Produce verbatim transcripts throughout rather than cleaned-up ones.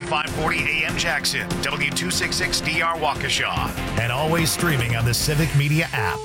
five forty A M Jackson, W two sixty-six D R Waukesha, and always streaming on the Civic Media app.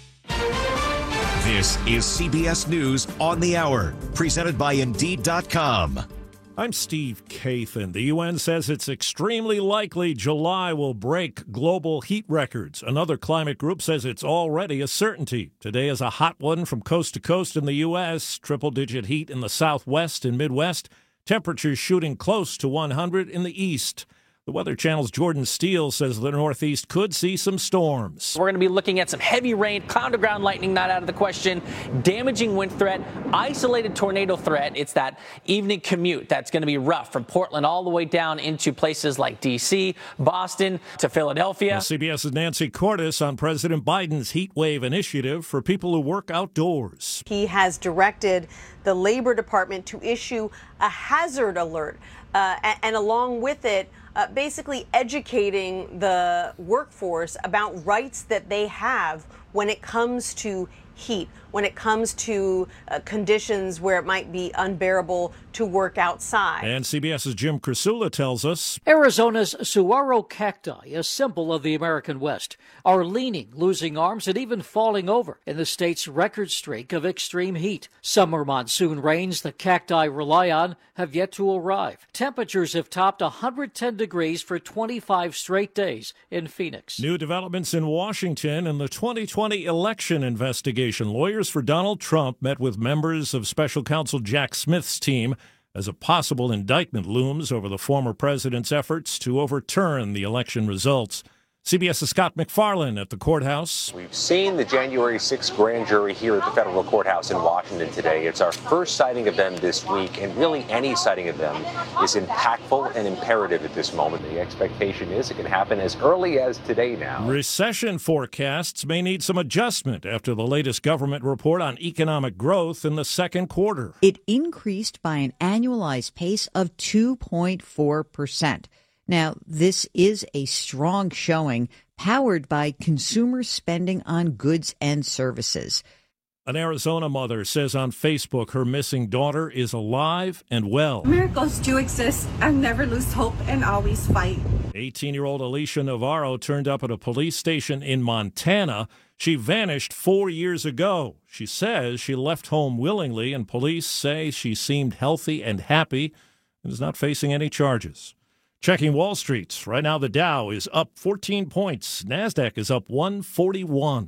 This is C B S News on the Hour, presented by Indeed dot com. I'm Steve Kathan. The U N says it's extremely likely July will break global heat records. Another climate group says it's already a certainty. Today is a hot one from coast to coast in the U S. Triple-digit heat in the southwest and Midwest. Temperatures shooting close to one hundred in the east. The Weather Channel's Jordan Steele says the Northeast could see some storms. We're going to be looking at some heavy rain, cloud-to-ground lightning not out of the question, damaging wind threat, isolated tornado threat. It's that evening commute that's going to be rough from Portland all the way down into places like D C, Boston, to Philadelphia. Well, CBS's Nancy Cordes on President Biden's heat wave initiative for people who work outdoors. He has directed the Labor Department to issue a hazard alert, uh, and, and along with it, Uh, basically educating the workforce about rights that they have when it comes to heat, when it comes to uh, conditions where it might be unbearable to work outside. And CBS's Jim Krasula tells us Arizona's saguaro cacti, a symbol of the American West, are leaning, losing arms, and even falling over in the state's record streak of extreme heat. Summer monsoon rains the cacti rely on have yet to arrive. Temperatures have topped one hundred ten degrees for twenty-five straight days in Phoenix. New developments in Washington and the twenty twenty election investigation. Lawyers for Donald Trump met with members of special counsel Jack Smith's team as a possible indictment looms over the former president's efforts to overturn the election results. CBS's Scott McFarlane at the courthouse. We've seen the January sixth grand jury here at the federal courthouse in Washington today. It's our first sighting of them this week, and really any sighting of them is impactful and imperative at this moment. The expectation is it can happen as early as today now. Recession forecasts may need some adjustment after the latest government report on economic growth in the second quarter. It increased by an annualized pace of two point four percent. Now, this is a strong showing powered by consumer spending on goods and services. An Arizona mother says on Facebook her missing daughter is alive and well. Miracles do exist, and never lose hope and always fight. eighteen-year-old Alicia Navarro turned up at a police station in Montana. She vanished four years ago. She says she left home willingly, and police say she seemed healthy and happy and is not facing any charges. Checking Wall Street. Right now, the Dow is up fourteen points. NASDAQ is up one forty-one.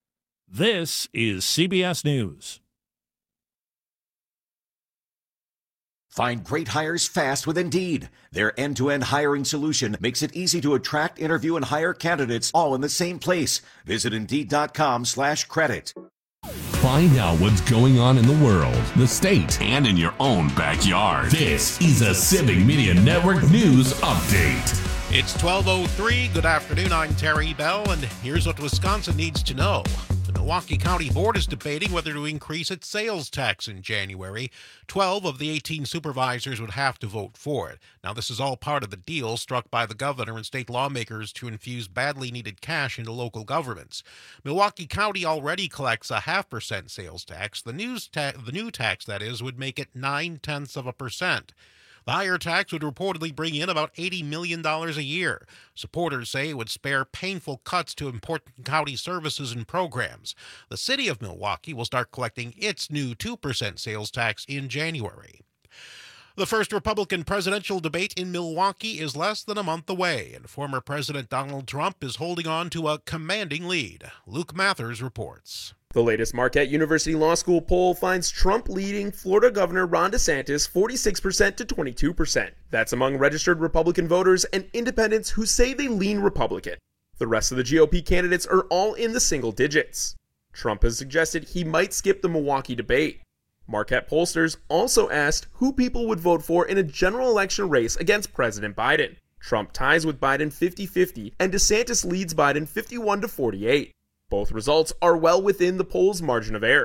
This is C B S News. Find great hires fast with Indeed. Their end-to-end hiring solution makes it easy to attract, interview, and hire candidates all in the same place. Visit Indeed.com slash credit. Find out what's going on in the world, the state, and in your own backyard. This is a Civic Media Network News Update. It's twelve oh three. Good afternoon. I'm Terry Bell, and here's what Wisconsin needs to know. The Milwaukee County Board is debating whether to increase its sales tax in January. twelve of the eighteen supervisors would have to vote for it. Now, this is all part of the deal struck by the governor and state lawmakers to infuse badly needed cash into local governments. Milwaukee County already collects a half percent sales tax. The, news ta- the new tax, that is, would make it nine-tenths of a percent. The higher tax would reportedly bring in about eighty million dollars a year. Supporters say it would spare painful cuts to important county services and programs. The city of Milwaukee will start collecting its new two percent sales tax in January. The first Republican presidential debate in Milwaukee is less than a month away, and former President Donald Trump is holding on to a commanding lead. Luke Mathers reports. The latest Marquette University Law School poll finds Trump leading Florida Governor Ron DeSantis forty-six percent to twenty-two percent. That's among registered Republican voters and independents who say they lean Republican. The rest of the G O P candidates are all in the single digits. Trump has suggested he might skip the Milwaukee debate. Marquette pollsters also asked who people would vote for in a general election race against President Biden. Trump ties with Biden fifty-fifty, and DeSantis leads Biden fifty-one to forty-eight. Both results are well within the poll's margin of error.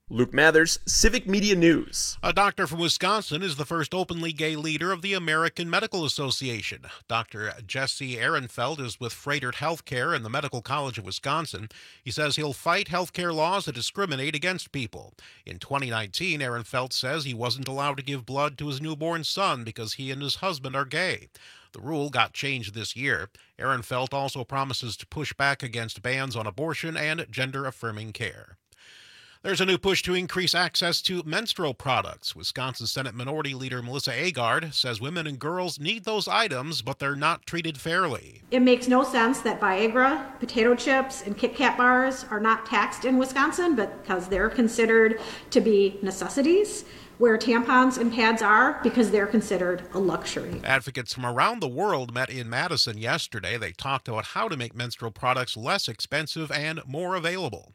Luke Mathers, Civic Media News. A doctor from Wisconsin is the first openly gay leader of the American Medical Association. Doctor Jesse Ehrenfeld is with Froedtert Healthcare and the Medical College of Wisconsin. He says he'll fight healthcare laws that discriminate against people. In twenty nineteen, Ehrenfeld says he wasn't allowed to give blood to his newborn son because he and his husband are gay. The rule got changed this year. Ehrenfeld also promises to push back against bans on abortion and gender-affirming care. There's a new push to increase access to menstrual products. Wisconsin Senate Minority Leader Melissa Agard says women and girls need those items, but they're not treated fairly. It makes no sense that Viagra, potato chips, and Kit Kat bars are not taxed in Wisconsin, but because they're considered to be necessities, where tampons and pads are because they're considered a luxury. Advocates from around the world met in Madison yesterday. They talked about how to make menstrual products less expensive and more available.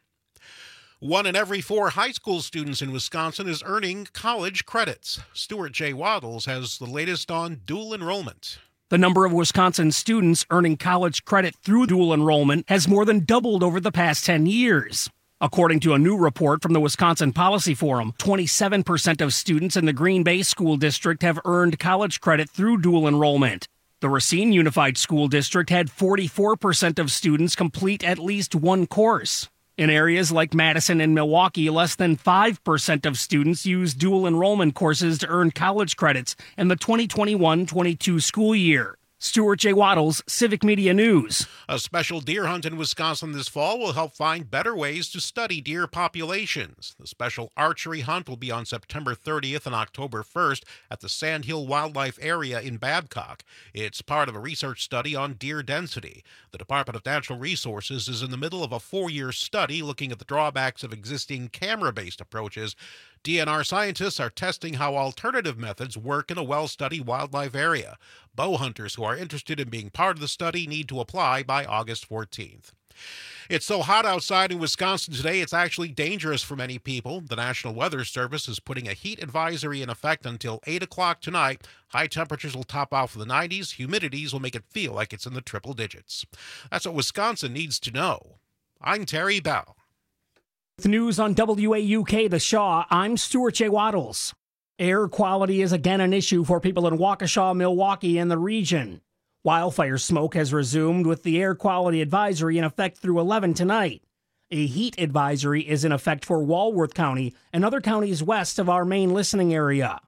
One in every four high school students in Wisconsin is earning college credits. Stuart J. Waddles has the latest on dual enrollment. The number of Wisconsin students earning college credit through dual enrollment has more than doubled over the past ten years. According to a new report from the Wisconsin Policy Forum, twenty-seven percent of students in the Green Bay School District have earned college credit through dual enrollment. The Racine Unified School District had forty-four percent of students complete at least one course. In areas like Madison and Milwaukee, less than five percent of students use dual enrollment courses to earn college credits in the twenty twenty-one twenty-two school year. Stuart J. Waddles, Civic Media News. A special deer hunt in Wisconsin this fall will help find better ways to study deer populations. The special archery hunt will be on September thirtieth and October first at the Sandhill Wildlife Area in Babcock. It's part of a research study on deer density. The Department of Natural Resources is in the middle of a four-year study looking at the drawbacks of existing camera-based approaches. D N R scientists are testing how alternative methods work in a well-studied wildlife area. Bow hunters who are interested in being part of the study need to apply by August fourteenth. It's so hot outside in Wisconsin today, it's actually dangerous for many people. The National Weather Service is putting a heat advisory in effect until eight o'clock tonight. High temperatures will top out for the nineties. Humidities will make it feel like it's in the triple digits. That's what Wisconsin needs to know. I'm Terry Bell. With news on W A U K The Shaw, I'm Stuart J. Waddles. Air quality is again an issue for people in Waukesha, Milwaukee, and the region. Wildfire smoke has resumed with the air quality advisory in effect through eleven tonight. A heat advisory is in effect for Walworth County and other counties west of our main listening area.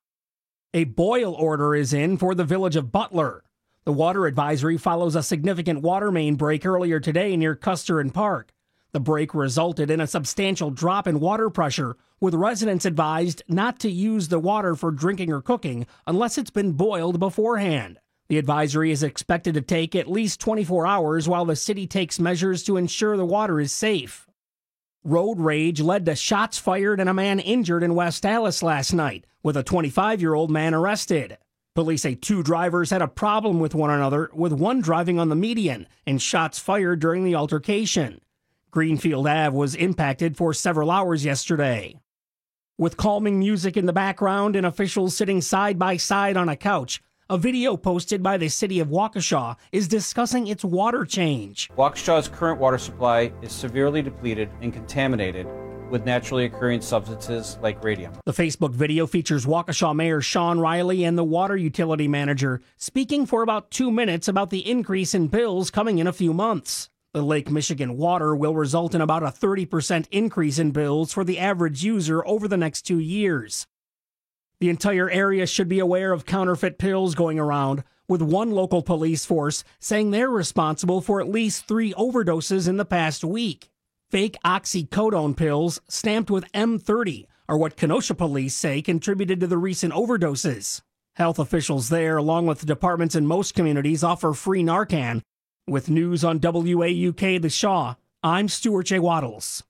A boil order is in for the village of Butler. The water advisory follows a significant water main break earlier today near Custer and Park. The break resulted in a substantial drop in water pressure, with residents advised not to use the water for drinking or cooking unless it's been boiled beforehand. The advisory is expected to take at least twenty-four hours while the city takes measures to ensure the water is safe. Road rage led to shots fired and a man injured in West Allis last night, with a twenty-five-year-old man arrested. Police say two drivers had a problem with one another, with one driving on the median and shots fired during the altercation. Greenfield Avenue was impacted for several hours yesterday. With calming music in the background and officials sitting side by side on a couch, a video posted by the city of Waukesha is discussing its water change. Waukesha's current water supply is severely depleted and contaminated with naturally occurring substances like radium. The Facebook video features Waukesha Mayor Sean Riley and the water utility manager speaking for about two minutes about the increase in bills coming in a few months. The Lake Michigan water will result in about a thirty percent increase in bills for the average user over the next two years. The entire area should be aware of counterfeit pills going around, with one local police force saying they're responsible for at least three overdoses in the past week. Fake oxycodone pills stamped with M thirty are what Kenosha police say contributed to the recent overdoses. Health officials there, along with departments in most communities, offer free Narcan. With news on W A U K The Shaw, I'm Stuart J. Waddles.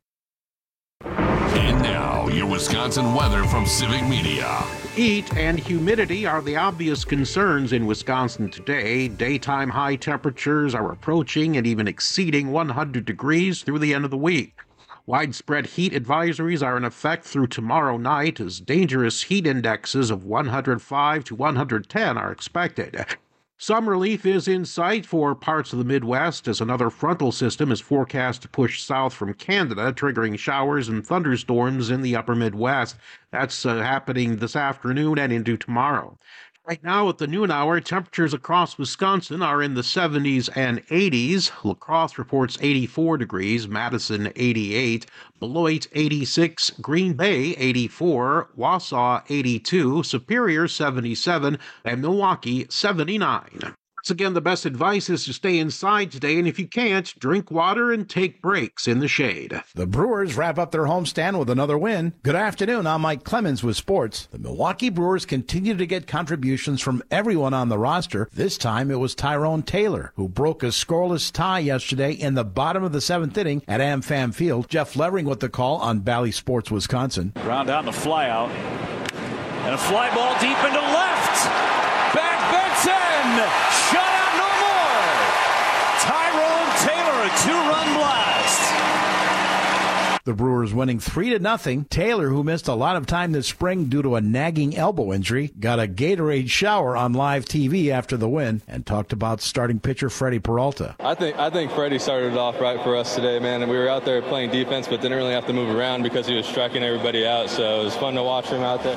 And now, your Wisconsin weather from Civic Media. Heat and humidity are the obvious concerns in Wisconsin today. Daytime high temperatures are approaching and even exceeding one hundred degrees through the end of the week. Widespread heat advisories are in effect through tomorrow night as dangerous heat indexes of one hundred five to one hundred ten are expected. Some relief is in sight for parts of the Midwest as another frontal system is forecast to push south from Canada, triggering showers and thunderstorms in the upper Midwest. That's uh, happening this afternoon and into tomorrow. Right now at the noon hour, temperatures across Wisconsin are in the seventies and eighties. La Crosse reports eighty-four degrees, Madison eighty-eight, Beloit eighty-six, Green Bay eighty-four, Wausau eighty-two, Superior seventy-seven, and Milwaukee seventy-nine. Once again, the best advice is to stay inside today, and if you can't, drink water and take breaks in the shade. The Brewers wrap up their homestand with another win. Good afternoon, I'm Mike Clemens with sports. The Milwaukee Brewers continue to get contributions from everyone on the roster. This time it was Tyrone Taylor, who broke a scoreless tie yesterday in the bottom of the seventh inning at AmFam Field. Jeff Levering with the call on Bally Sports Wisconsin. Ground down the fly out, and a fly ball deep into left. Back Benson! Shut out no more! Tyrone Taylor, a two-run blast. The Brewers winning three to nothing. Taylor, who missed a lot of time this spring due to a nagging elbow injury, got a Gatorade shower on live T V after the win and talked about starting pitcher Freddie Peralta. I think I think Freddie started it off right for us today, man. And we were out there playing defense, but didn't really have to move around because he was striking everybody out. So it was fun to watch him out there.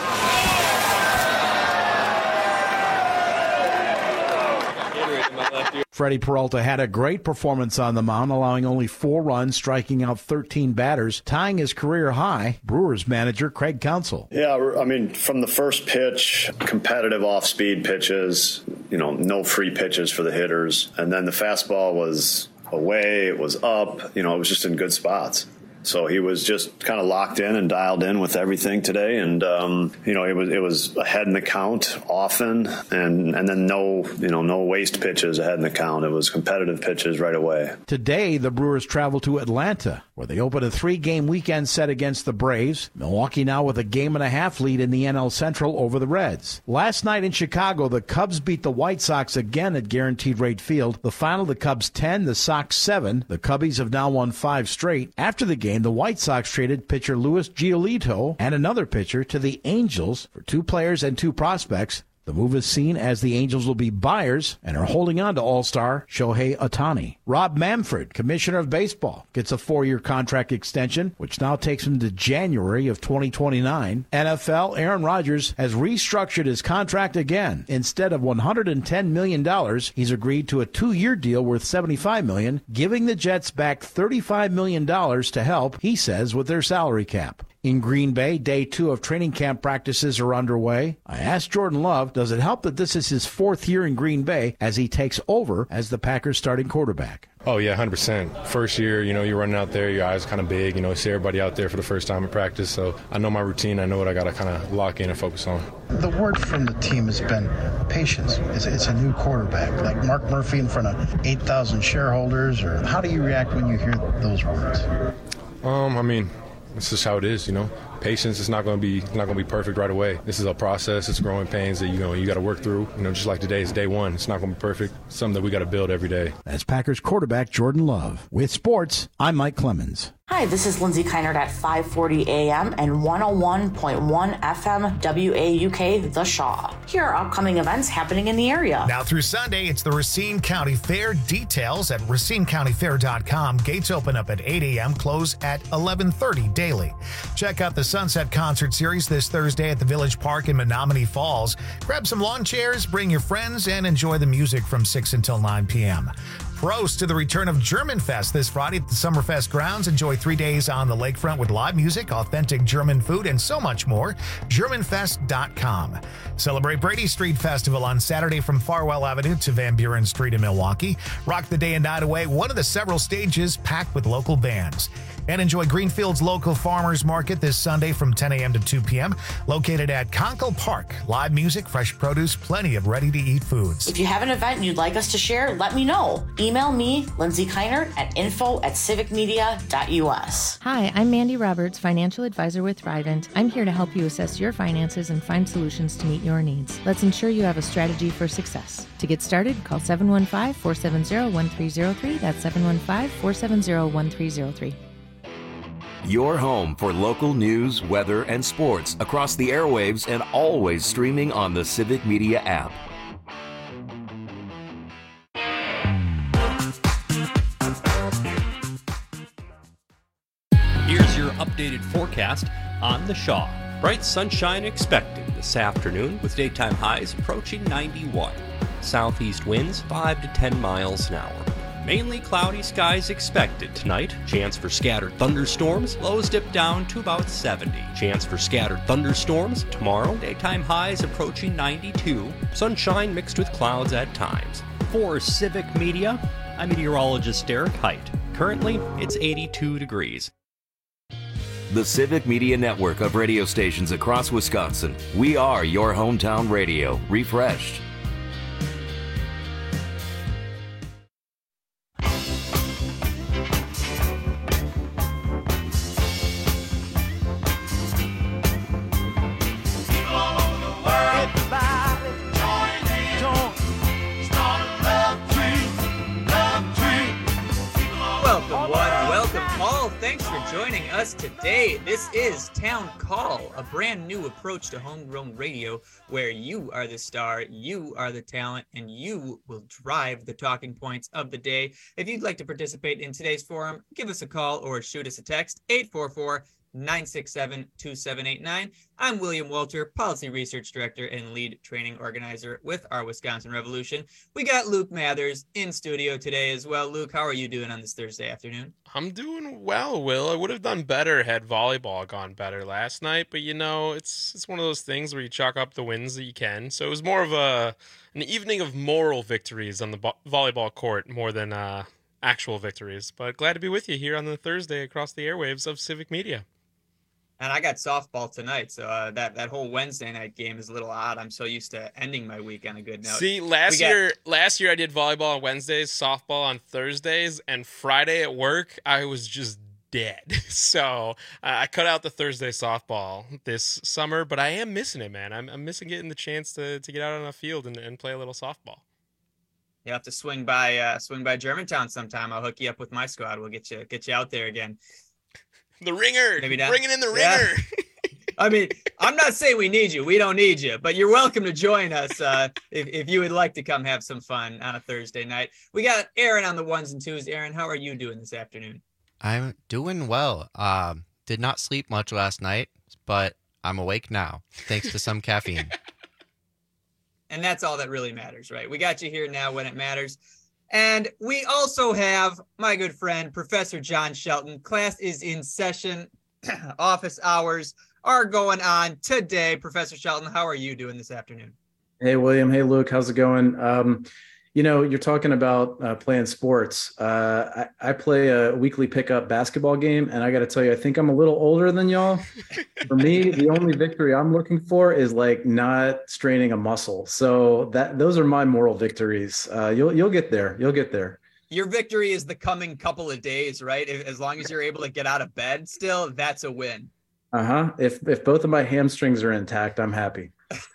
Freddie Peralta had a great performance on the mound, allowing only four runs, striking out thirteen batters, tying his career high. Brewers manager Craig Counsell. Yeah, I mean, from the first pitch, competitive off-speed pitches, you know, no free pitches for the hitters. And then the fastball was away, it was up, you know, it was just in good spots. So he was just kind of locked in and dialed in with everything today, and um, you know it was it was ahead in the count often, and and then no you know no waste pitches ahead in the count. It was competitive pitches right away. Today the Brewers travel to Atlanta, where they open a three-game weekend set against the Braves. Milwaukee now with a game and a half lead in the N L Central over the Reds. Last night in Chicago, the Cubs beat the White Sox again at Guaranteed Rate Field. The final, the Cubs ten, the Sox seven. The Cubbies have now won five straight. After the game, the White Sox traded pitcher Luis Giolito and another pitcher to the Angels for two players and two prospects. The move is seen as the Angels will be buyers and are holding on to All-Star Shohei Ohtani. Rob Manfred, Commissioner of Baseball, gets a four-year contract extension, which now takes him to January of twenty twenty-nine. N F L, Aaron Rodgers has restructured his contract again. Instead of one hundred ten million dollars, he's agreed to a two-year deal worth seventy-five million dollars, giving the Jets back thirty-five million dollars to help, he says, with their salary cap. In Green Bay, day two of training camp practices are underway. I asked Jordan Love, does it help that this is his fourth year in Green Bay as he takes over as the Packers' starting quarterback? Oh, yeah, one hundred percent. First year, you know, you're running out there, your eyes kind of big, you know, see everybody out there for the first time in practice. So I know my routine. I know what I got to kind of lock in and focus on. The word from the team has been patience. It's, it's a new quarterback, like Mark Murphy in front of eight thousand shareholders. Or how do you react when you hear those words? Um, I mean, it's just how it is, you know. Patience is not going to be not going to be perfect right away. This is a process. It's growing pains that you know you got to work through. You know, just like today is day one. It's not going to be perfect. It's something that we got to build every day. That's Packers quarterback Jordan Love. With sports, I'm Mike Clemens. Hi, this is Lindsay Keinert at five forty A M and one oh one point one F M W A U K The Shaw. Here are upcoming events happening in the area. Now through Sunday, it's the Racine County Fair. Details at racine county fair dot com. Gates open up at eight A M, close at eleven thirty daily. Check out the Sunset Concert Series this Thursday at the Village Park in Menominee Falls. Grab some lawn chairs, bring your friends, and enjoy the music from six until nine P M Pros to the return of German Fest this Friday at the Summerfest grounds. Enjoy three days on the lakefront with live music, authentic German food, and so much more. German Fest dot com. Celebrate Brady Street Festival on Saturday from Farwell Avenue to Van Buren Street in Milwaukee. Rock the day and night away, one of the several stages packed with local bands. And enjoy Greenfield's local farmers market this Sunday from ten A M to two P M located at Conkle Park. Live music, fresh produce, plenty of ready-to-eat foods. If you have an event you'd like us to share, let me know. Email me, Lindsay Keinert, at info at civic media dot U S. Hi, I'm Mandy Roberts, financial advisor with Thrivent. I'm here to help you assess your finances and find solutions to meet your needs. Let's ensure you have a strategy for success. To get started, call seven one five, four seven zero, one three zero three. That's seven one five, four seven zero, one three zero three. Your home for local news, weather, and sports across the airwaves and always streaming on the Civic Media app. updated forecast on the Shaw. Bright sunshine expected this afternoon with daytime highs approaching ninety-one. Southeast winds five to ten miles an hour. Mainly cloudy skies expected tonight. Chance for scattered thunderstorms. Lows dip down to about seventy. Chance for scattered thunderstorms tomorrow. Daytime highs approaching ninety-two. Sunshine mixed with clouds at times. For Civic Media, I'm meteorologist Derek Height. Currently, it's eighty-two degrees. The Civic Media Network of radio stations across Wisconsin. We are your hometown radio, refreshed. Joining us today, this is Town Call, a brand new approach to homegrown radio where you are the star, you are the talent, and you will drive the talking points of the day. If you'd like to participate in today's forum, give us a call or shoot us a text, eight four four, nine six seven, two seven eight nine. I'm William Walter, Policy Research Director and Lead Training Organizer with our Wisconsin Revolution. We got Luke Mathers in studio today as well. Luke, how are you doing on this Thursday afternoon? I'm doing well, Will. I would have done better had volleyball gone better last night, but you know, it's it's one of those things where you chalk up the wins that you can. So it was more of a an evening of moral victories on the bo- volleyball court more than uh, actual victories. But glad to be with you here on the Thursday across the airwaves of Civic Media. And I got softball tonight, so uh, that, that whole Wednesday night game is a little odd. I'm so used to ending my week on a good note. See, last got... year last year I did volleyball on Wednesdays, softball on Thursdays, and Friday at work I was just dead. So uh, I cut out the Thursday softball this summer, but I am missing it, man. I'm, I'm missing getting the chance to, to get out on a field and, and play a little softball. You have to swing by uh, swing by Germantown sometime. I'll hook you up with my squad. We'll get you get you out there again. The ringer, maybe not. Bringing in the ringer. Yeah. I mean, I'm not saying we need you. We don't need you, but you're welcome to join us uh, if, if you would like to come have some fun on a Thursday night. We got Aaron on the ones and twos. Aaron, how are you doing this afternoon? I'm doing well. Um, did not sleep much last night, but I'm awake now, thanks to some caffeine. And that's all that really matters, right? We got you here now when it matters. And we also have my good friend, Professor John Shelton. Class is in session. Office hours are going on today. Professor Shelton, how are you doing this afternoon? Hey, William. Hey, Luke. How's it going? Um, you know, you're talking about uh, playing sports. Uh, I, I play a weekly pickup basketball game, and I got to tell you, I think I'm a little older than y'all. For me, the only victory I'm looking for is like not straining a muscle. So that those are my moral victories. Uh, you'll you'll get there. You'll get there. Your victory is the coming couple of days, right? If, as long as you're able to get out of bed still, that's a win. Uh-huh. If if both of my hamstrings are intact, I'm happy.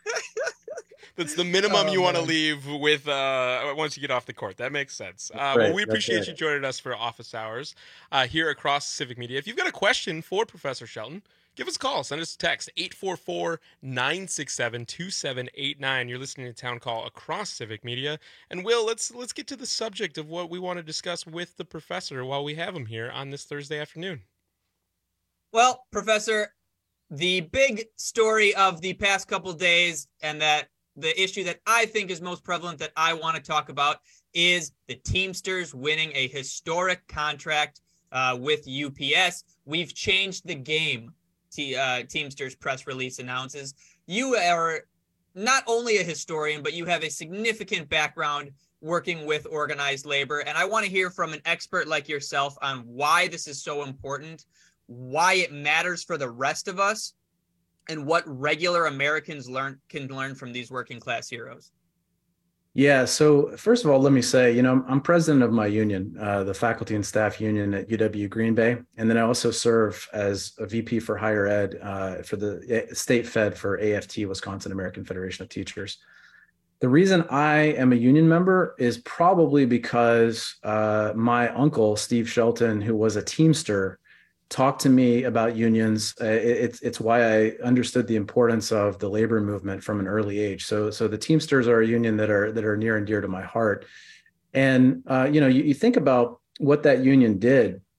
That's the minimum oh, you want to man. leave with uh, once you get off the court. That makes sense. Uh, Right, well, we that's appreciate right. you joining us for office hours uh, here across Civic Media. If you've got a question for Professor Shelton, give us a call. Send us a text, eight four four, nine six seven, two seven eight nine. You're listening to Town Call across Civic Media. And Will, let's let's get to the subject of what we want to discuss with the professor while we have him here on this Thursday afternoon. Well, Professor, the big story of the past couple days, and that the issue that I think is most prevalent that I want to talk about, is the Teamsters winning a historic contract uh, with U P S. We've changed the game, T- uh, Teamsters press release announces. You are not only a historian, but you have a significant background working with organized labor. And I want to hear from an expert like yourself on why this is so important, why it matters for the rest of us, and what regular Americans learn can learn from these working class heroes. Yeah. So first of all, let me say, you know, I'm president of my union, uh, the faculty and staff union at U W Green Bay. And then I also serve as a V P for higher ed uh, for the state fed for A F T, Wisconsin American Federation of Teachers. The reason I am a union member is probably because uh, my uncle, Steve Shelton, who was a Teamster, talked to me about unions. Uh, it, it's it's why I understood the importance of the labor movement from an early age. So so the Teamsters are a union that are that are near and dear to my heart. And uh, you know, you, you think about what that union did.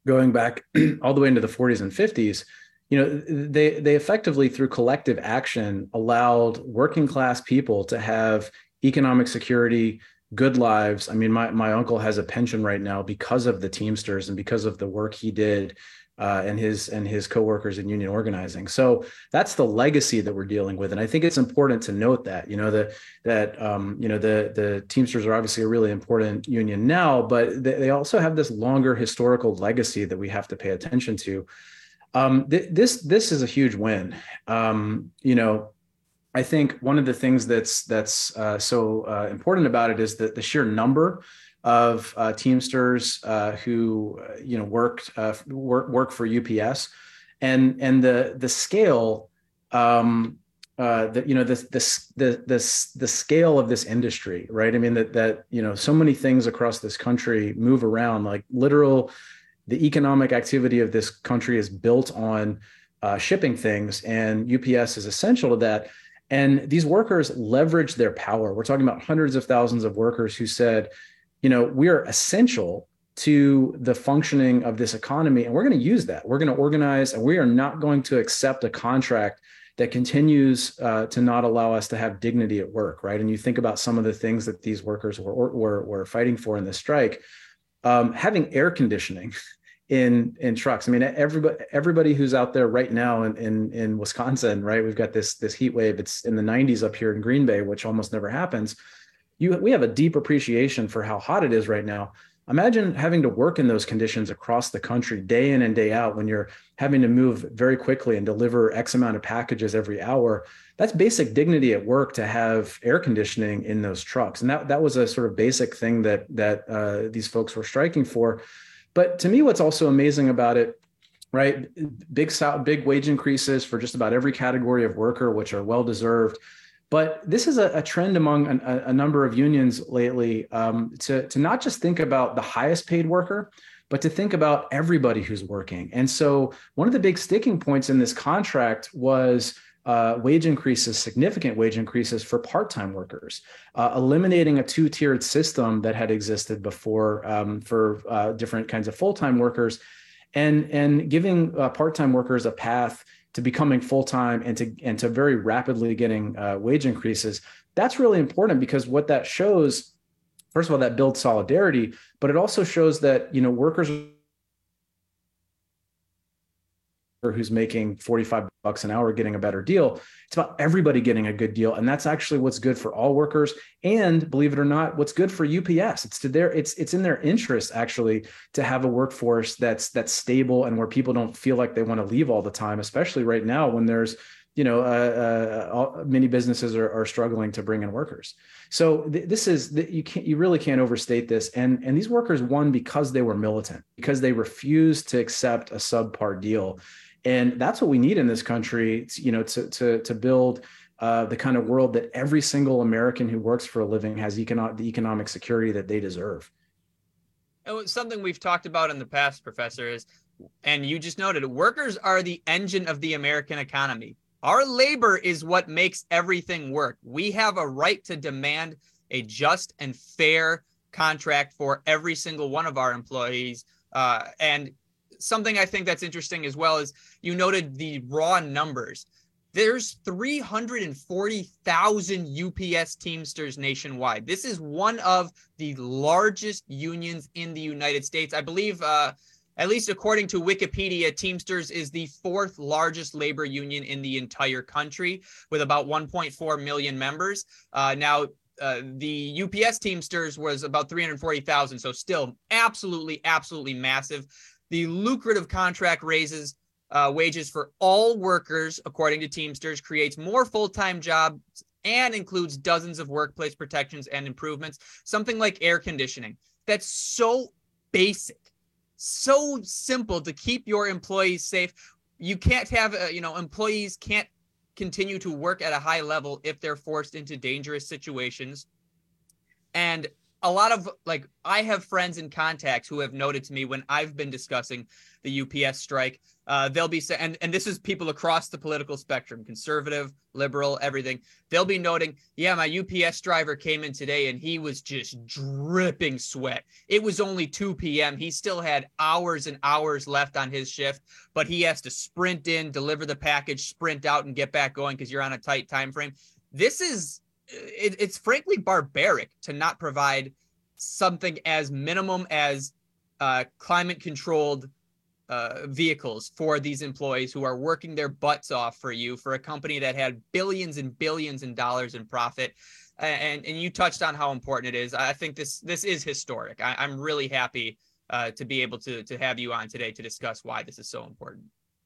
going back all the way into the forties and fifties, you know, they they effectively through collective action allowed working class people to have economic security, good lives. I mean, my my uncle has a pension right now because of the Teamsters and because of the work he did uh, and his and his coworkers in union organizing. So that's the legacy that we're dealing with, and I think it's important to note that you know the that um, you know the the Teamsters are obviously a really important union now, but they, they also have this longer historical legacy that we have to pay attention to. Um, th- this this is a huge win. Um, you know, I think one of the things that's that's uh, so uh, important about it is that the sheer number of uh, Teamsters uh, who uh, you know worked uh, work work for U P S, and and the the scale, um, uh, the you know the the the the the scale of this industry, right? I mean that that you know so many things across this country move around, like literal. The economic activity of this country is built on uh, shipping things, and U P S is essential to that. And these workers leverage their power. We're talking about hundreds of thousands of workers who said, you know, we are essential to the functioning of this economy, and we're going to use that. We're going to organize, and we are not going to accept a contract that continues uh, to not allow us to have dignity at work, right? And you think about some of the things that these workers were were, were fighting for in the strike. Um, having air conditioning in in trucks. I mean, everybody everybody who's out there right now in, in in Wisconsin, right? We've got this this heat wave. It's in the nineties up here in Green Bay, which almost never happens. You we have a deep appreciation for how hot it is right now. Imagine having to work in those conditions across the country day in and day out when you're having to move very quickly and deliver X amount of packages every hour. That's basic dignity at work to have air conditioning in those trucks. And that that was a sort of basic thing that that uh, these folks were striking for. But to me, what's also amazing about it, right? Big, big wage increases for just about every category of worker, which are well-deserved. But this is a, a trend among a, a number of unions lately um, to, to not just think about the highest paid worker, but to think about everybody who's working. And so one of the big sticking points in this contract was Uh, wage increases, significant wage increases for part-time workers, uh, eliminating a two-tiered system that had existed before um, for uh, different kinds of full-time workers, and and giving uh, part-time workers a path to becoming full-time and to and to very rapidly getting uh, wage increases. That's really important because what that shows, first of all, that builds solidarity, but it also shows that you know workers who's making forty-five bucks an hour getting a better deal. It's about everybody getting a good deal. And that's actually what's good for all workers. And believe it or not, what's good for U P S. It's to their, it's it's in their interest actually to have a workforce that's that's stable and where people don't feel like they want to leave all the time, especially right now when there's, you know, uh, uh, many businesses are, are struggling to bring in workers. So th- this is, th- you can't, you really can't overstate this. And, and these workers won because they were militant, because they refused to accept a subpar deal. And that's what we need in this country, you know, to to to build uh, the kind of world that every single American who works for a living has economic the economic security that they deserve. And something we've talked about in the past, Professor, is, and you just noted, workers are the engine of the American economy. Our labor is what makes everything work. We have a right to demand a just and fair contract for every single one of our employees. Uh, and something I think that's interesting as well is you noted the raw numbers. There's three hundred forty thousand U P S Teamsters nationwide. This is one of the largest unions in the United States. I believe, uh, at least according to Wikipedia, Teamsters is the fourth largest labor union in the entire country with about one point four million members. Uh, now, Uh, the U P S Teamsters was about three hundred forty thousand, so still absolutely, absolutely massive. The lucrative contract raises uh, wages for all workers, according to Teamsters, creates more full-time jobs, and includes dozens of workplace protections and improvements, something like air conditioning. That's so basic, so simple to keep your employees safe. You can't have, uh, you know, employees can't continue to work at a high level if they're forced into dangerous situations. And a lot of like, I have friends and contacts who have noted to me when I've been discussing the U P S strike, uh, they'll be saying, and, and this is people across the political spectrum, conservative, liberal, everything. They'll be noting, yeah, my U P S driver came in today and he was just dripping sweat. It was only two p.m. He still had hours and hours left on his shift, but he has to sprint in, deliver the package, sprint out, and get back going because you're on a tight time frame. This is, it, it's frankly barbaric to not provide something as minimum as uh, climate-controlled uh, vehicles for these employees who are working their butts off for you, for a company that had billions and billions in dollars in profit. And and you touched on how important it is. I think this this is historic. I, I'm really happy uh, to be able to to have you on today to discuss why this is so important.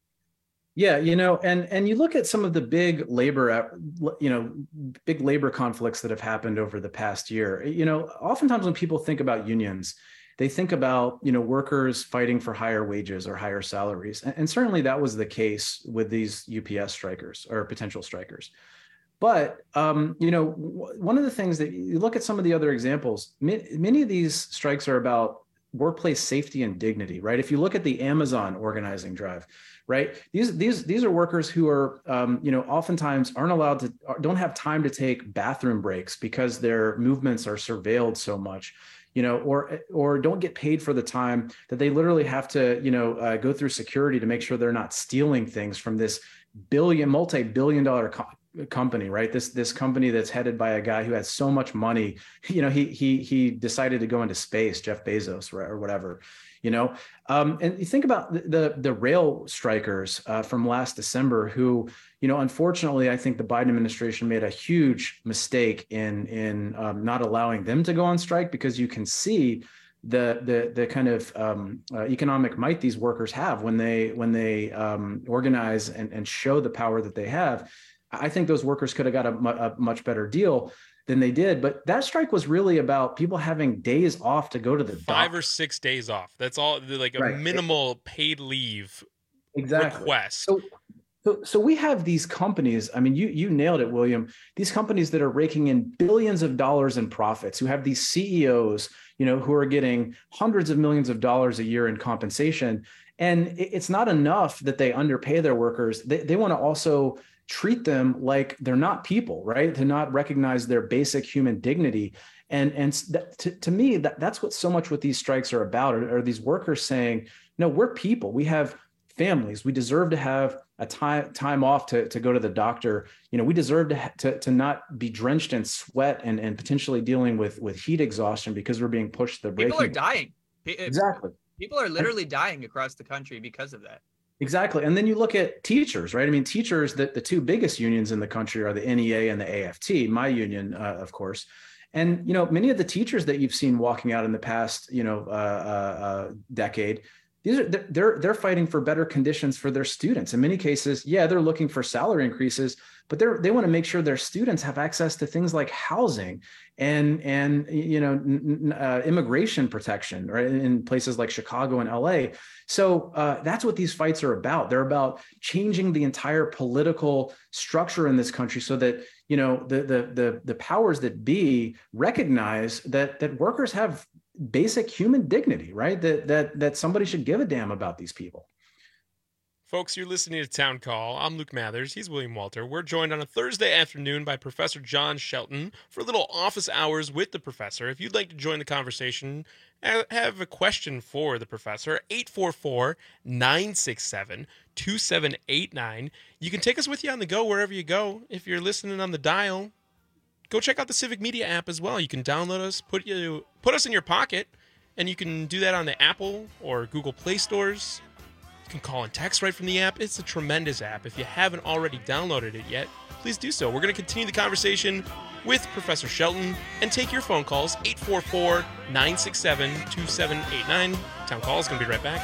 Yeah, you know, and and you look at some of the big labor, you know, big labor conflicts that have happened over the past year. You know, oftentimes when people think about unions, they think about, you know, workers fighting for higher wages or higher salaries. And, and certainly that was the case with these U P S strikers or potential strikers. But, um, you know, w- one of the things that you look at some of the other examples, ma- many of these strikes are about workplace safety and dignity, right? If you look at the Amazon organizing drive, right? These these these are workers who are, um, you know, oftentimes aren't allowed to, don't have time to take bathroom breaks because their movements are surveilled so much, you know, or or don't get paid for the time that they literally have to, you know, uh, go through security to make sure they're not stealing things from this billion, multi-billion dollar co- company, right? This this company that's headed by a guy who has so much money. You know, he he he decided to go into space, Jeff Bezos, or whatever. You know, um, and you think about the the, the rail strikers uh, from last December, who, you know, unfortunately, I think the Biden administration made a huge mistake in in um, not allowing them to go on strike, because you can see the the the kind of um, uh, economic might these workers have when they when they um, organize and, and show the power that they have. I think those workers could have got a, a much better deal than they did. But that strike was really about people having days off to go to the five doc. or six days off. That's all, like a Right. minimal paid leave exactly. request. So, so, so we have these companies. I mean, you you nailed it, William. These companies that are raking in billions of dollars in profits, who have these C E Os, you know, who are getting hundreds of millions of dollars a year in compensation. And it, it's not enough that they underpay their workers. They they want to also treat them like they're not people, right? To not recognize their basic human dignity. And, and that, to, to me, that, that's what so much what these strikes are about, are, are these workers saying, no, we're people. We have families. We deserve to have a time time off to, to go to the doctor. You know, we deserve to, ha- to, to not be drenched in sweat and, and potentially dealing with, with heat exhaustion because we're being pushed to the breaking. People are dying. Pe- Exactly. People are literally dying across the country because of that. Exactly. And then you look at teachers, right? I mean, teachers, that the two biggest unions in the country are the N E A and the A F T, my union, uh, of course. And, you know, many of the teachers that you've seen walking out in the past, you know, uh, uh, uh, decade, these are, they're, they're fighting for better conditions for their students. In many cases, yeah, they're looking for salary increases, but they're, they want to make sure their students have access to things like housing and, and, you know, n- uh, immigration protection, right? In places like Chicago and L A. So uh, that's what these fights are about. They're about changing the entire political structure in this country so that, you know, the, the, the, the powers that be recognize that, that workers have basic human dignity, right? That, that, that somebody should give a damn about these people. Folks, you're listening to Town Call. I'm Luke Mathers. He's William Walter. We're joined on a Thursday afternoon by Professor John Shelton for little office hours with the professor. If you'd like to join the conversation, have a question for the professor, eight four four, nine six seven, two seven eight nine. You can take us with you on the go wherever you go. If you're listening on the dial, go check out the Civic Media app as well. You can download us, put you put us in your pocket, and you can do that on the Apple or Google Play stores. You can call and text right from the app. It's a tremendous app. If you haven't already downloaded it yet, please do so. We're going to continue the conversation with Professor Shelton and take your phone calls, eight four four, nine six seven, two seven eight nine. Town Call is going to be right back.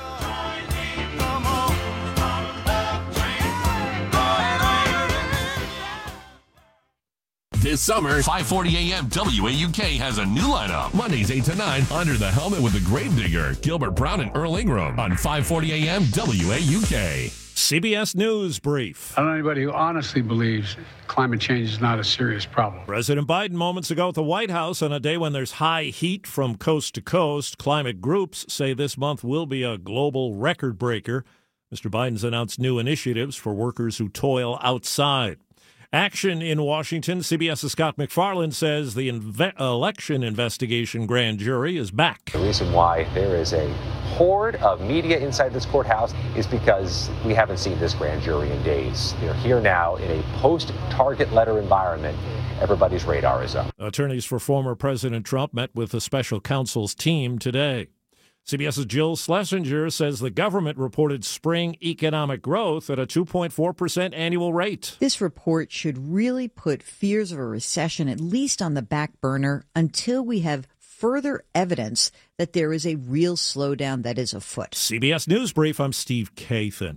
This summer, five forty A M W A U K has a new lineup. Mondays eight to nine, Under the Helmet with the Gravedigger, Gilbert Brown and Earl Ingram on five forty A M W A U K. C B S News Brief. I don't know anybody who honestly believes climate change is not a serious problem. President Biden moments ago at the White House on a day when there's high heat from coast to coast. Climate groups say this month will be a global record breaker. Mister Biden's announced new initiatives for workers who toil outside. Action in Washington. CBS's Scott McFarland says the inve- election investigation grand jury is back. The reason why there is a horde of media inside this courthouse is because we haven't seen this grand jury in days. They're here now in a post-target letter environment. Everybody's radar is up. Attorneys for former President Trump met with the special counsel's team today. CBS's Jill Schlesinger says the government reported spring economic growth at a two point four percent annual rate. This report should really put fears of a recession at least on the back burner until we have further evidence that there is a real slowdown that is afoot. C B S News Brief, I'm Steve Kathan.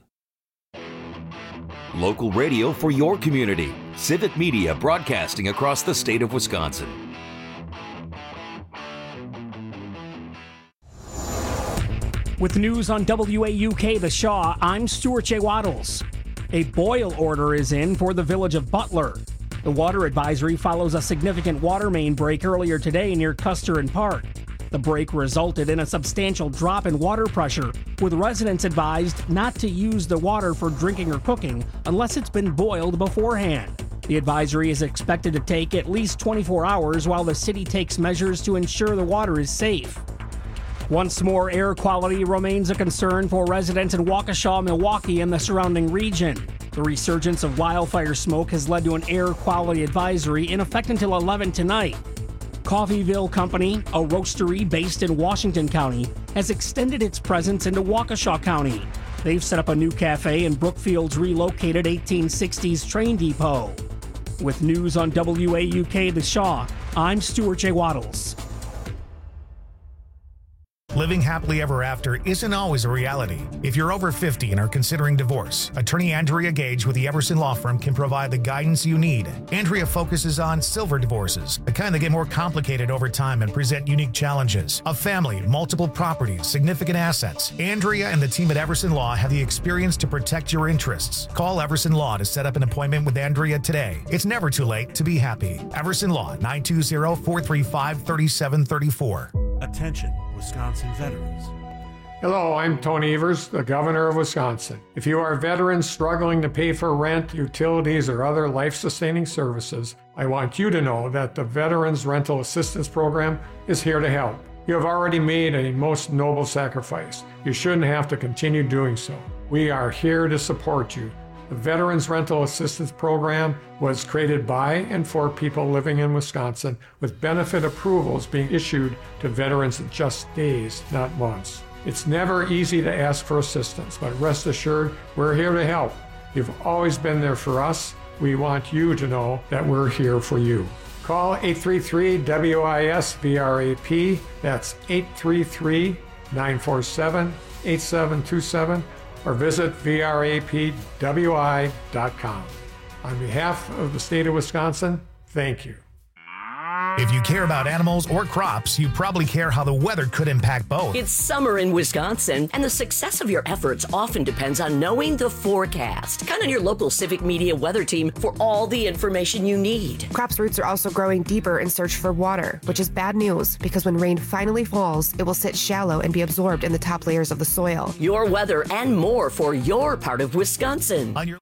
Local radio for your community. Civic Media broadcasting across the state of Wisconsin. With news on W A U K The Shaw, I'm Stuart J. Waddles. A boil order is in for the village of Butler. The water advisory follows a significant water main break earlier today near Custer and Park. The break resulted in a substantial drop in water pressure, with residents advised not to use the water for drinking or cooking unless it's been boiled beforehand. The advisory is expected to take at least twenty-four hours while the city takes measures to ensure the water is safe. Once more, air quality remains a concern for residents in Waukesha, Milwaukee, and the surrounding region. The resurgence of wildfire smoke has led to an air quality advisory in effect until eleven tonight. Coffeyville Company, a roastery based in Washington County, has extended its presence into Waukesha County. They've set up a new cafe in Brookfield's relocated eighteen sixties train depot. With news on W A U K The Shaw, I'm Stuart J. Waddles. Living happily ever after isn't always a reality. If you're over fifty and are considering divorce, attorney Andrea Gage with the Everson Law Firm can provide the guidance you need. Andrea focuses on silver divorces, the kind that get more complicated over time and present unique challenges. A family, multiple properties, significant assets. Andrea and the team at Everson Law have the experience to protect your interests. Call Everson Law to set up an appointment with Andrea today. It's never too late to be happy. Everson Law, nine two zero, four three five, three seven three four. Attention, Wisconsin veterans. Hello, I'm Tony Evers, the Governor of Wisconsin. If you are veterans struggling to pay for rent, utilities, or other life-sustaining services, I want you to know that the Veterans Rental Assistance Program is here to help. You have already made a most noble sacrifice. You shouldn't have to continue doing so. We are here to support you. The Veterans Rental Assistance Program was created by and for people living in Wisconsin, with benefit approvals being issued to veterans in just days, not months. It's never easy to ask for assistance, but rest assured, we're here to help. You've always been there for us. We want you to know that we're here for you. Call eight three three W I S V R A P. That's eight three three, nine four seven, eight seven two seven. or visit V R A P W I dot com. On behalf of the state of Wisconsin, thank you. If you care about animals or crops, you probably care how the weather could impact both. It's summer in Wisconsin, and the success of your efforts often depends on knowing the forecast. Count on your local Civic Media weather team for all the information you need. Crops' roots are also growing deeper in search for water, which is bad news because when rain finally falls, it will sit shallow and be absorbed in the top layers of the soil. Your weather and more for your part of Wisconsin. On your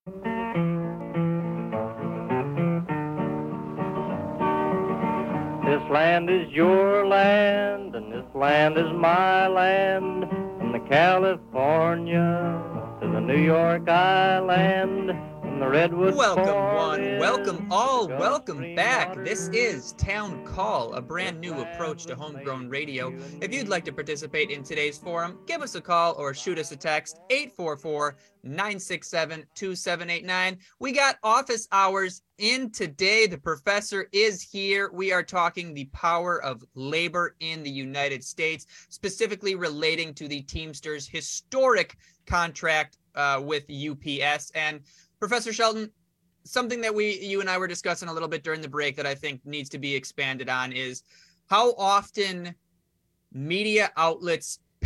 This land is your land, and this land is my land. From the California to the New York Island, from the Redwood Welcome Forest, one, welcome all, welcome back. This is Town Call, a brand new approach to homegrown radio. If you'd like to participate in today's forum, give us a call or shoot us a text, eight four four, nine six seven, two seven eight nine. We got office hours in today. The professor is here. We are talking the power of labor in the United States, specifically relating to the Teamsters' historic contract uh, with U P S. And Professor Shelton, something that we, you and I were discussing a little bit during the break that I think needs to be expanded on is how often media outlets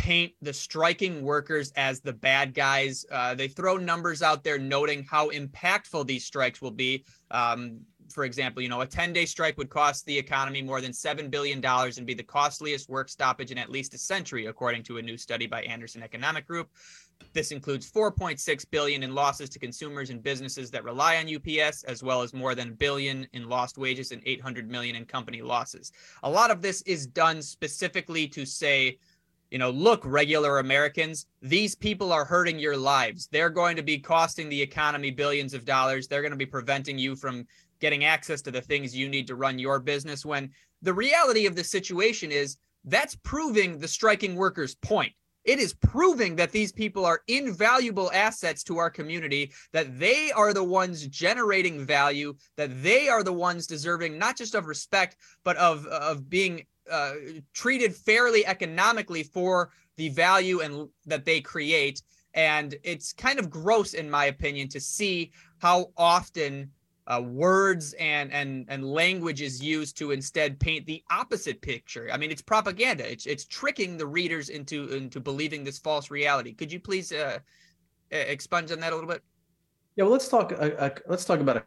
paint the striking workers as the bad guys. Uh, they throw numbers out there noting how impactful these strikes will be. Um, for example, you know, a ten-day strike would cost the economy more than seven billion dollars and be the costliest work stoppage in at least a century, according to a new study by Anderson Economic Group. This includes four point six billion dollars in losses to consumers and businesses that rely on U P S, as well as more than a billion in lost wages and eight hundred million in company losses. A lot of this is done specifically to say, you know, look, regular Americans, these people are hurting your lives. They're going to be costing the economy billions of dollars. They're going to be preventing you from getting access to the things you need to run your business, when the reality of the situation is that's proving the striking workers' point. It is proving that these people are invaluable assets to our community, that they are the ones generating value, that they are the ones deserving not just of respect, but of, of being uh, treated fairly economically for the value and that they create. And it's kind of gross, in my opinion, to see how often Uh, words and and and language is used to instead paint the opposite picture. I mean, it's propaganda. It's it's tricking the readers into into believing this false reality. Could you please uh, expunge on that a little bit? Yeah, well, let's talk. Uh, uh, let's talk about it.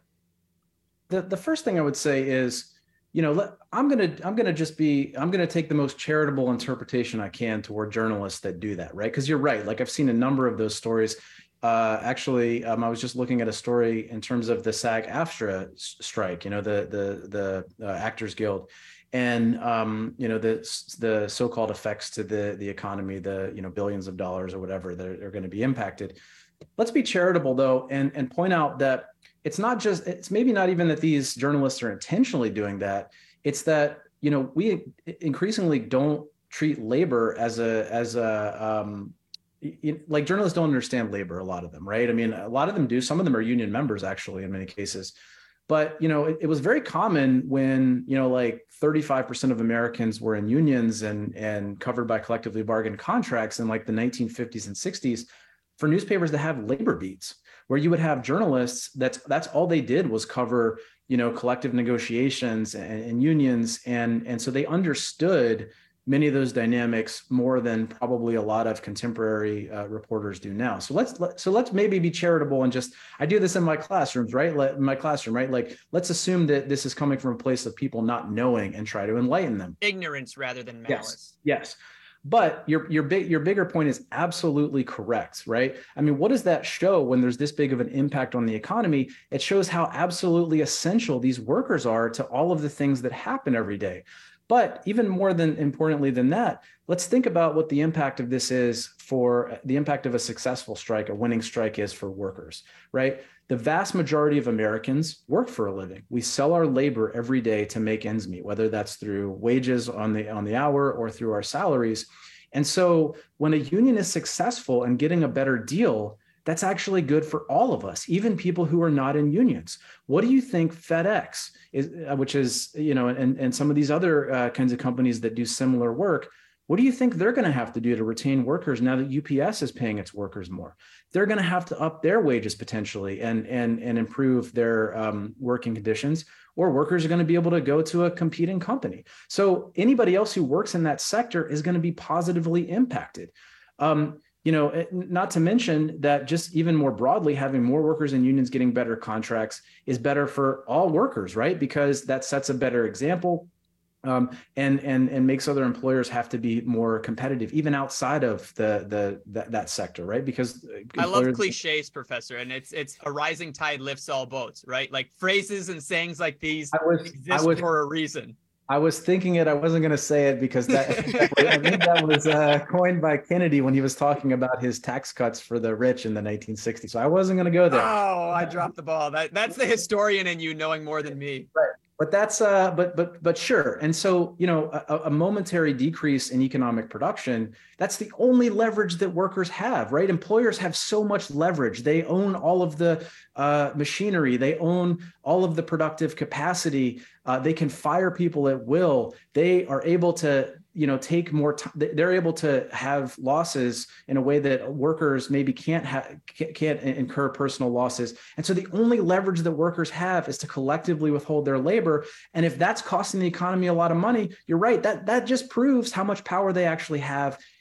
The the first thing I would say is, you know, let, I'm gonna I'm gonna just be I'm gonna take the most charitable interpretation I can toward journalists that do that, right? Because you're right. Like, I've seen a number of those stories. Uh, actually, um, I was just looking at a story in terms of the SAG-AFTRA strike, you know, the the the uh, Actors Guild, and um, you know, the the so-called effects to the the economy, the you know billions of dollars or whatever that are, are going to be impacted. Let's be charitable though, and and point out that it's not just it's maybe not even that these journalists are intentionally doing that. It's that, you know, we increasingly don't treat labor as a as a um, like journalists don't understand labor, a lot of them, right? I mean, a lot of them do. Some of them are union members, actually, in many cases. But, you know, it, it was very common when, you know, like thirty-five percent of Americans were in unions and, and covered by collectively bargained contracts in like the nineteen fifties and sixties for newspapers to have labor beats, where you would have journalists that's that's all they did was cover, you know, collective negotiations and, and unions. And, and so they understood many of those dynamics more than probably a lot of contemporary uh, reporters do now. So let's let, so let's maybe be charitable and just, I do this in my classrooms, right? Let, in my classroom, right? Like, let's assume that this is coming from a place of people not knowing and try to enlighten them. Ignorance rather than malice. Yes. Yes. But your your big your bigger point is absolutely correct, right? I mean, what does that show when there's this big of an impact on the economy? It shows how absolutely essential these workers are to all of the things that happen every day. But even more than importantly than that, let's think about what the impact of this is for the impact of a successful strike, a winning strike is for workers, right? The vast majority of Americans work for a living. We sell our labor every day to make ends meet, whether that's through wages on the on the hour or through our salaries. And so when a union is successful and getting a better deal, that's actually good for all of us, even people who are not in unions. What do you think FedEx is, which is, you know, and, and some of these other uh, kinds of companies that do similar work, what do you think they're going to have to do to retain workers now that U P S is paying its workers more? They're going to have to up their wages potentially and, and, and improve their um, working conditions, or workers are going to be able to go to a competing company. So anybody else who works in that sector is going to be positively impacted. Um, You know, not to mention that just even more broadly, having more workers and unions getting better contracts is better for all workers, right? Because that sets a better example um, and and and makes other employers have to be more competitive, even outside of the the that, that sector, right? Because I love cliches, Professor, and it's it's a rising tide lifts all boats, right? Like phrases and sayings like these I was, exist I was, for a reason. I was thinking it. I wasn't going to say it because that I think that was uh, coined by Kennedy when he was talking about his tax cuts for the rich in the nineteen sixties. So I wasn't going to go there. Oh, I dropped the ball. That that's the historian in you knowing more than me. Right. But that's uh, but but but sure. And so, you know, a, a momentary decrease in economic production, that's the only leverage that workers have, right? Employers have so much leverage. They own all of the uh, machinery. They own all of the productive capacity. Uh, they can fire people at will. They are able to, you know, take more time. They're able to have losses in a way that workers maybe can't have, can't incur personal losses. And so the only leverage that workers have is to collectively withhold their labor. And if that's costing the economy a lot of money, you're right. That that just proves how much power they actually have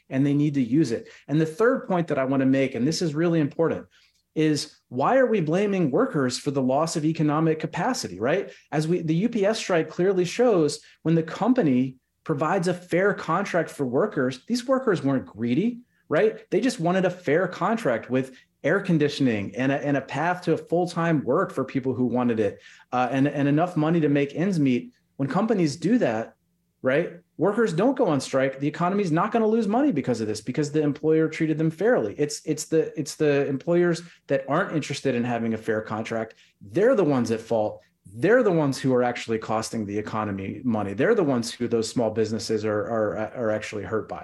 and they need to use it. And the third point that I want to make, and this is really important, is why are we blaming workers for the loss of economic capacity, right? As we, the U P S strike clearly shows, when the company provides a fair contract for workers, these workers weren't greedy, right? They just wanted a fair contract with air conditioning and a, and a path to a full-time work for people who wanted it, uh, and, and enough money to make ends meet. When companies do that, right, workers don't go on strike. The economy is not going to lose money because of this, because the employer treated them fairly. It's it's the it's the employers that aren't interested in having a fair contract. They're the ones at fault. They're the ones who are actually costing the economy money. They're the ones who those small businesses are are are actually hurt by.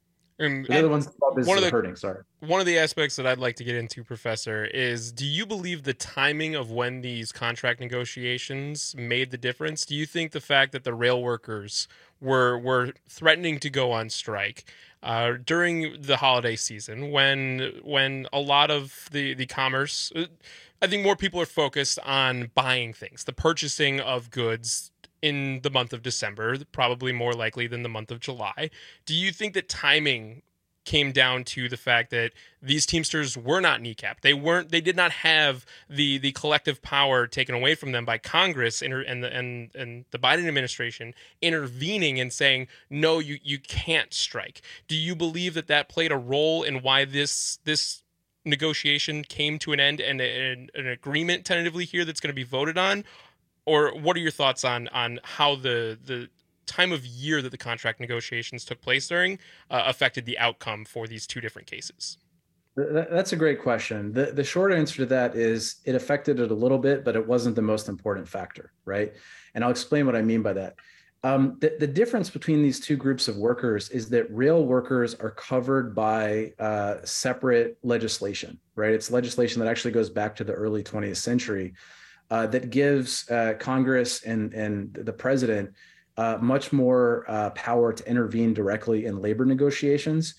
And, They're the ones small businesses one of the, are hurting. Sorry. One of the aspects that I'd like to get into, Professor, is do you believe the timing of when these contract negotiations made the difference? Do you think the fact that the rail workers were were threatening to go on strike uh, during the holiday season, when when a lot of the, the commerce, I think more people are focused on buying things, the purchasing of goods in the month of December, probably more likely than the month of July. Do you think that timing came down to the fact that these Teamsters were not kneecapped? They weren't. They did not have the the collective power taken away from them by Congress and and the, and and the Biden administration intervening and saying, no, you you can't strike. Do you believe that that played a role in why this this negotiation came to an end and an, an agreement tentatively here that's going to be voted on? Or what are your thoughts on on how the the time of year that the contract negotiations took place during uh, affected the outcome for these two different cases? That's a great question. The, the short answer to that is it affected it a little bit, but it wasn't the most important factor, right? And I'll explain what I mean by that. Um, the, the difference between these two groups of workers is that rail workers are covered by uh, separate legislation, right? It's legislation that actually goes back to the early twentieth century. Uh, that gives uh, Congress and, and the president uh, much more uh, power to intervene directly in labor negotiations.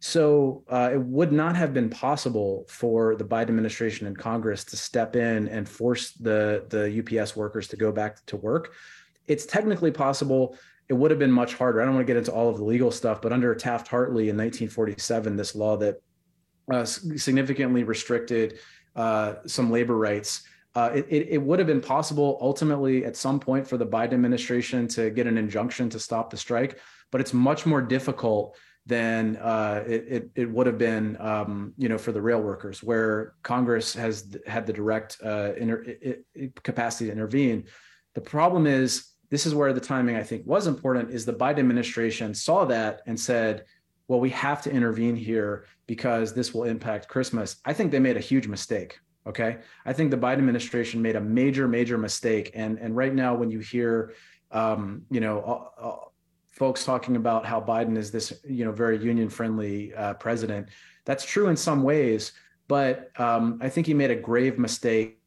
So uh, it would not have been possible for the Biden administration and Congress to step in and force the, the U P S workers to go back to work. It's technically possible. It would have been much harder. I don't want to get into all of the legal stuff, but under Taft-Hartley in nineteen forty-seven, this law that uh, significantly restricted uh, some labor rights, Uh, it, it would have been possible ultimately at some point for the Biden administration to get an injunction to stop the strike, but it's much more difficult than uh, it, it, it would have been, um, you know, for the rail workers, where Congress has had the direct uh, inter- it, it capacity to intervene. The problem is, this is where the timing I think was important, is the Biden administration saw that and said, well, we have to intervene here because this will impact Christmas. I think they made a huge mistake. Okay, I think the Biden administration made a major, major mistake. And, and right now, when you hear, um, you know, uh, uh, folks talking about how Biden is this, you know, very union-friendly uh, president, that's true in some ways. But um, I think he made a grave mistake,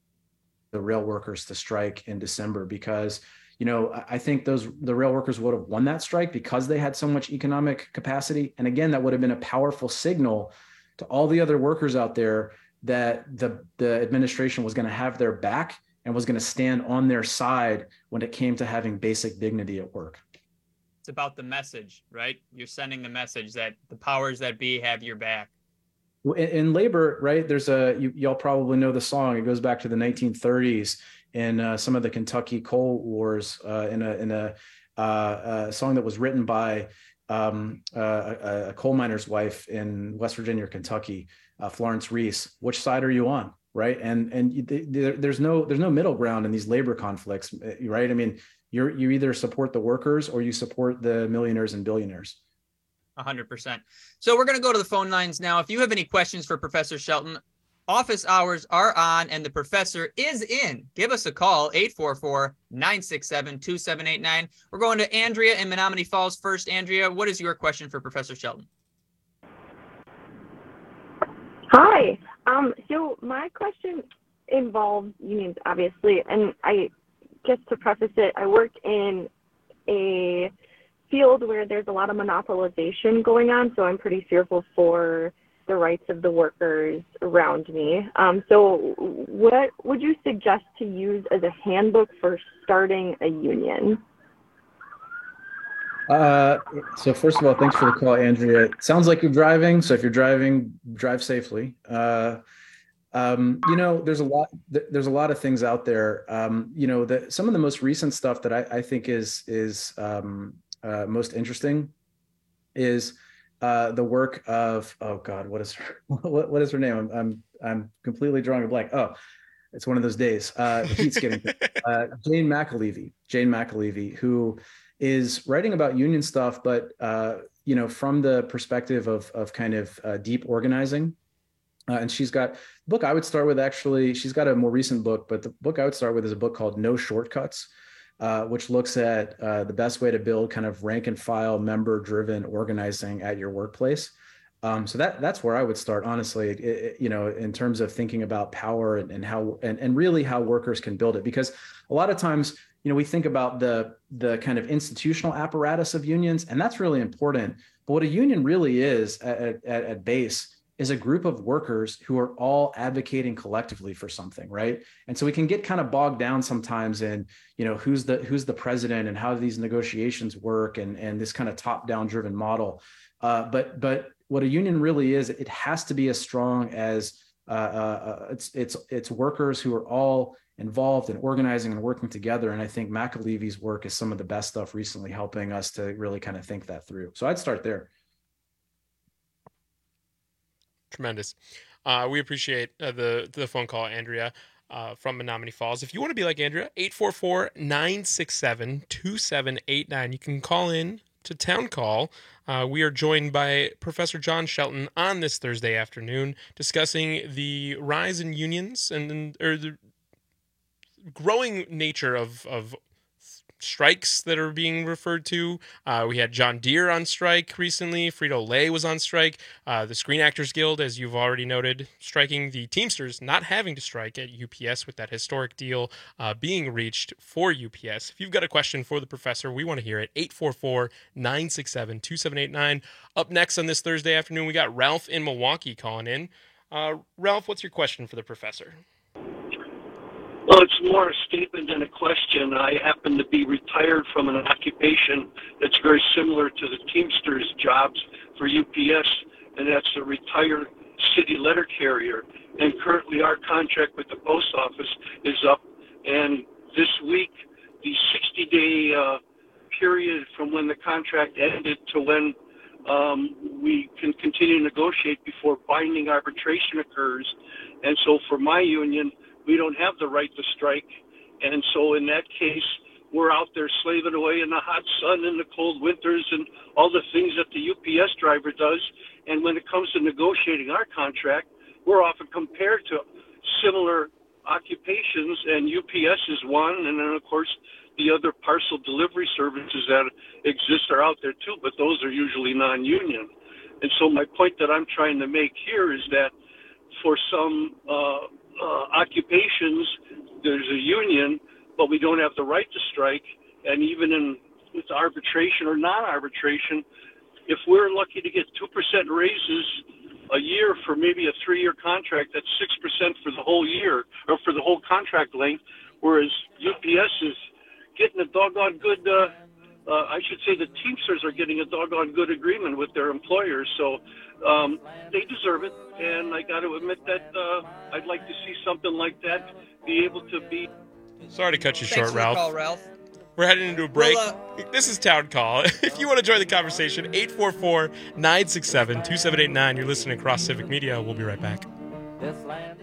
the rail workers to strike in December, because, you know, I think those the rail workers would have won that strike because they had so much economic capacity. And again, that would have been a powerful signal to all the other workers out there that the, the administration was going to have their back and was going to stand on their side when it came to having basic dignity at work. It's about the message, right? You're sending the message that the powers that be have your back. In, in labor, right, there's a, you, y'all probably know the song. It goes back to the nineteen thirties in uh, some of the Kentucky coal wars uh, in a, in a, uh, a song that was written by um, uh, a, a coal miner's wife in West Virginia or Kentucky. Uh, Florence Reese, which side are you on, right? And and you, there, there's no there's no middle ground in these labor conflicts, right? I mean, you're you either support the workers or you support the millionaires and billionaires. one hundred percent. So we're going to go to the phone lines now. If you have any questions for Professor Shelton, office hours are on and the professor is in. Give us a call, eight four four, nine six seven, two seven eight nine. We're going to Andrea in Menominee Falls first. Andrea, what is your question for Professor Shelton? Hi. Um, so my question involves unions, obviously, and I just to preface it, I work in a field where there's a lot of monopolization going on, so I'm pretty fearful for the rights of the workers around me. Um, so what would you suggest to use as a handbook for starting a union? Uh, so first of all, thanks for the call, Andrea. It sounds like you're driving. So if you're driving, drive safely. Uh, um, you know, there's a lot, there's a lot of things out there. Um, you know, that some of the most recent stuff that I, I think is, is um, uh, most interesting is uh, the work of, oh God, what is her, what, what is her name? I'm, I'm, I'm completely drawing a blank. Oh, it's one of those days. Uh, the heat's getting, uh, Jane McAlevey, Jane McAlevey, who is writing about union stuff, but, uh, you know, from the perspective of, of kind of uh, deep organizing. Uh, and she's got a book I would start with, actually, she's got a more recent book, but the book I would start with is a book called No Shortcuts, uh, which looks at uh, the best way to build kind of rank and file member driven organizing at your workplace. Um, so that that's where I would start, honestly, it, it, you know, in terms of thinking about power and, and how and, and really how workers can build it. Because a lot of times, you know, we think about the the kind of institutional apparatus of unions, and that's really important. But what a union really is at, at, at base is a group of workers who are all advocating collectively for something, right? And so we can get kind of bogged down sometimes in, you know, who's the who's the president and how these negotiations work and, and this kind of top-down driven model. Uh, but but what a union really is, it has to be as strong as uh, uh, it's it's it's workers who are all involved in organizing and working together. And I think McAlevey's work is some of the best stuff recently, helping us to really kind of think that through. So I'd start there. Tremendous. Uh, we appreciate uh, the the phone call, Andrea, uh, from Menominee Falls. If you want to be like Andrea, eight four four, nine six seven, two seven eight nine. You can call in to Town Call. Uh, we are joined by Professor John Shelton on this Thursday afternoon, discussing the rise in unions and or the growing nature of of strikes that are being referred to. Uh, we had John Deere on strike recently. Frito-Lay was on strike. Uh, the Screen Actors Guild, as you've already noted, striking. The Teamsters not having to strike at U P S with that historic deal uh, being reached for U P S. If you've got a question for the professor, we want to hear it. eight four four, nine six seven, two seven eight nine. Up next on this Thursday afternoon, we got Ralph in Milwaukee calling in. Uh, Ralph, what's your question for the professor? Well, it's more a statement than a question. I happen to be retired from an occupation that's very similar to the Teamsters jobs for U P S, and that's a retired city letter carrier. And currently our contract with the post office is up, and this week the sixty-day uh, period from when the contract ended to when um, we can continue to negotiate before binding arbitration occurs. And so for my union, we don't have the right to strike, and so in that case, we're out there slaving away in the hot sun and the cold winters and all the things that the U P S driver does. And when it comes to negotiating our contract, we're often compared to similar occupations, and U P S is one, and then of course the other parcel delivery services that exist are out there too, but those are usually non-union. And so my point that I'm trying to make here is that for some uh, Uh, occupations, there's a union, but we don't have the right to strike. And even in with arbitration or non-arbitration, if we're lucky to get two percent raises a year for maybe a three-year contract, that's six percent for the whole year or for the whole contract length, whereas U P S is getting a doggone good, uh, uh, I should say the Teamsters are getting a doggone good agreement with their employers. So um, they deserve it. And I got to admit that uh, I'd like to see something like that be able to be. Sorry to cut you Thanks short, for Ralph. The call, Ralph. We're heading into a break. Well, uh, this is Town Call. If you want to join the conversation, eight four four, nine six seven, two seven eight nine. You're listening across Civic Media. We'll be right back. This land is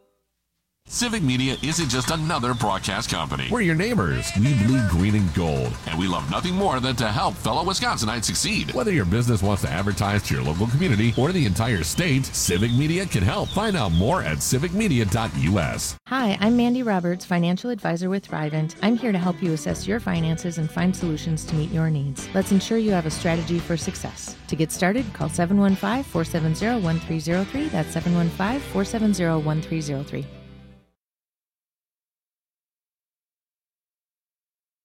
Civic Media isn't just another broadcast company. We're your neighbors. We bleed green and gold, and we love nothing more than to help fellow Wisconsinites succeed. Whether your business wants to advertise to your local community or the entire state, Civic Media can help. Find out more at civic media dot u s. Hi, I'm Mandy Roberts, financial advisor with Thrivent. I'm here to help you assess your finances and find solutions to meet your needs. Let's ensure you have a strategy for success. To get started, call seven one five, four seven zero, one three zero three. That's seven one five, four seven zero, one three zero three.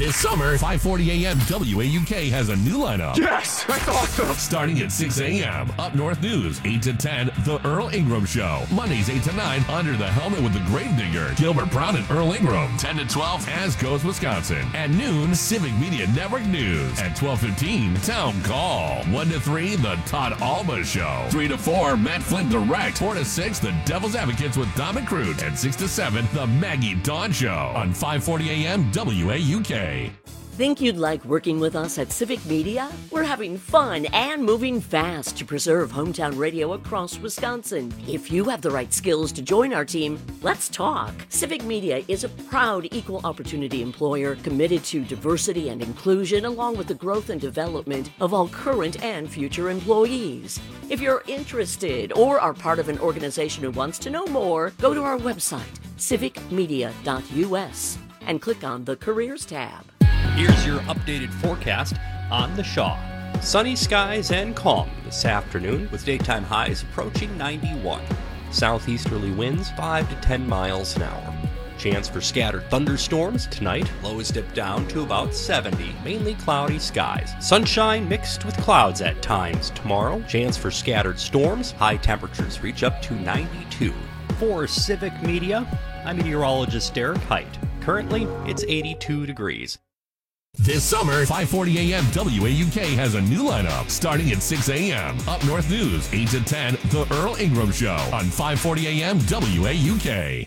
This summer, five forty a.m. W A U K has a new lineup. Yes, that's awesome. Starting at six a.m. Up North News, eight to ten, The Earl Ingram Show. Mondays, eight to nine, Under the Helmet with the Gravedigger, Gilbert Brown and Earl Ingram. ten to twelve, As Goes Wisconsin. At noon, Civic Media Network News. At twelve fifteen, Town Call. one to three, The Todd Alba Show. three to four, Matt Flynn Direct. four to six, The Devil's Advocates with Dom and Crute. And six to seven, The Maggie Dawn Show. On five forty a.m. W A U K. Think you'd like working with us at Civic Media? We're having fun and moving fast to preserve hometown radio across Wisconsin. If you have the right skills to join our team, let's talk. Civic Media is a proud equal opportunity employer committed to diversity and inclusion, along with the growth and development of all current and future employees. If you're interested or are part of an organization who wants to know more, go to our website, civic media dot u s, and click on the Careers tab. Here's your updated forecast on the Shaw. Sunny skies and calm this afternoon with daytime highs approaching ninety-one. Southeasterly winds five to ten miles an hour. Chance for scattered thunderstorms tonight. Lows dip down to about seventy. Mainly cloudy skies. Sunshine mixed with clouds at times tomorrow. Chance for scattered storms. High temperatures reach up to ninety-two. For Civic Media, I'm meteorologist Derek Height. Currently, it's eighty-two degrees. This summer, five forty a.m. W A U K has a new lineup. Starting at six a.m. Up North News, eight to ten, The Earl Ingram Show. On five forty a.m. W A U K.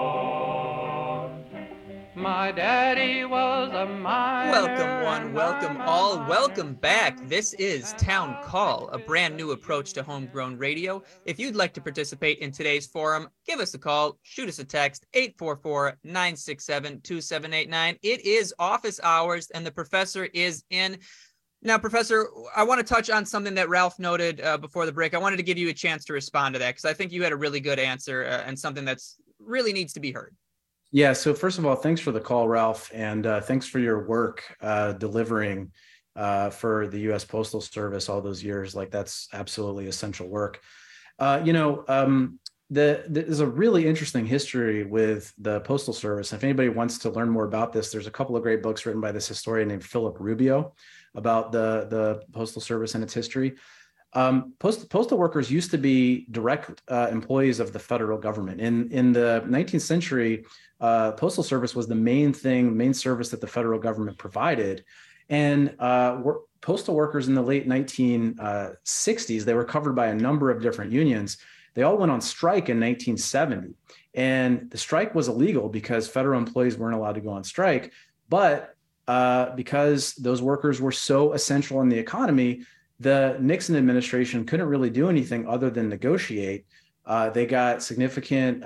My daddy was a miner. Welcome one, welcome all, welcome back. This is Town Call, a brand new approach to homegrown radio. If you'd like to participate in today's forum, give us a call, shoot us a text, eight four four, nine six seven, two seven eight nine. It is office hours and the professor is in. Now, Professor, I want to touch on something that Ralph noted uh, before the break. I wanted to give you a chance to respond to that because I think you had a really good answer uh, and something that's really needs to be heard. Yeah. So first of all, thanks for the call, Ralph, and uh, thanks for your work uh, delivering uh, for the U S Postal Service all those years. Like that's absolutely essential work. Uh, you know, um, the, there's a really interesting history with the Postal Service. If anybody wants to learn more about this, there's a couple of great books written by this historian named Philip Rubio about the, the Postal Service and its history. Um, post, postal workers used to be direct uh, employees of the federal government. In, in the nineteenth century, uh, Postal Service was the main thing, main service that the federal government provided. And uh, wor- postal workers in the late nineteen sixties, they were covered by a number of different unions. They all went on strike in nineteen seventy. And the strike was illegal because federal employees weren't allowed to go on strike. But uh, because those workers were so essential in the economy, the Nixon administration couldn't really do anything other than negotiate. Uh, they got significant uh,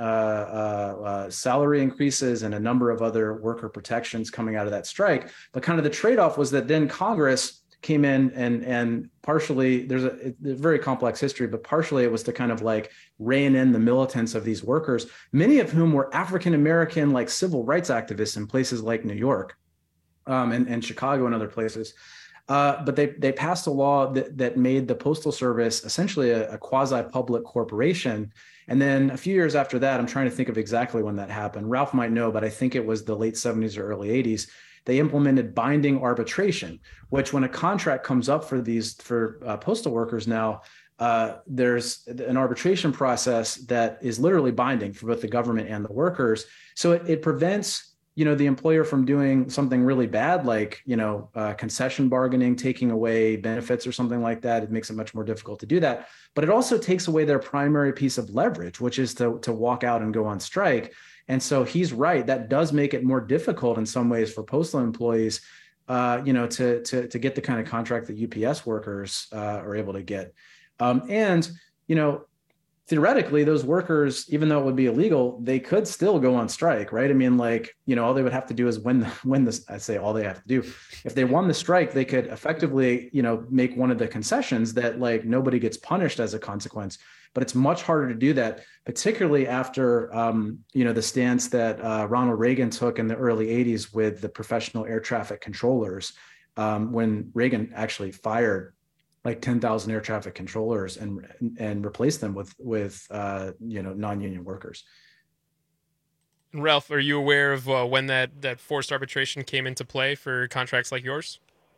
uh, uh, salary increases and a number of other worker protections coming out of that strike. But kind of the trade-off was that then Congress came in and and partially, there's a, a very complex history, but partially it was to kind of like rein in the militants of these workers, many of whom were African-American, like civil rights activists in places like New York um, and, and Chicago and other places. Uh, but they they passed a law that, that made the Postal Service essentially a, a quasi-public corporation. And then a few years after that, I'm trying to think of exactly when that happened. Ralph might know, but I think it was the late seventies or early eighties. They implemented binding arbitration, which when a contract comes up for these for uh, postal workers now, uh, there's an arbitration process that is literally binding for both the government and the workers. So it, it prevents you know, the employer from doing something really bad, like, you know, uh, concession bargaining, taking away benefits or something like that. It makes it much more difficult to do that. But it also takes away their primary piece of leverage, which is to, to walk out and go on strike. And so he's right. That does make it more difficult in some ways for postal employees, uh, you know, to, to, to get the kind of contract that U P S workers uh, are able to get. Um, and, you know, theoretically, those workers, even though it would be illegal, they could still go on strike, right? I mean, like, you know, all they would have to do is win the, win this, I say all they have to do. If they won the strike, they could effectively, you know, make one of the concessions that like nobody gets punished as a consequence. But it's much harder to do that, particularly after, um, you know, the stance that uh, Ronald Reagan took in the early eighties with the professional air traffic controllers, um, when Reagan actually fired like ten thousand air traffic controllers and and replace them with with uh, you know non-union workers. And Ralph, are you aware of uh, when that, that forced arbitration came into play for contracts like yours?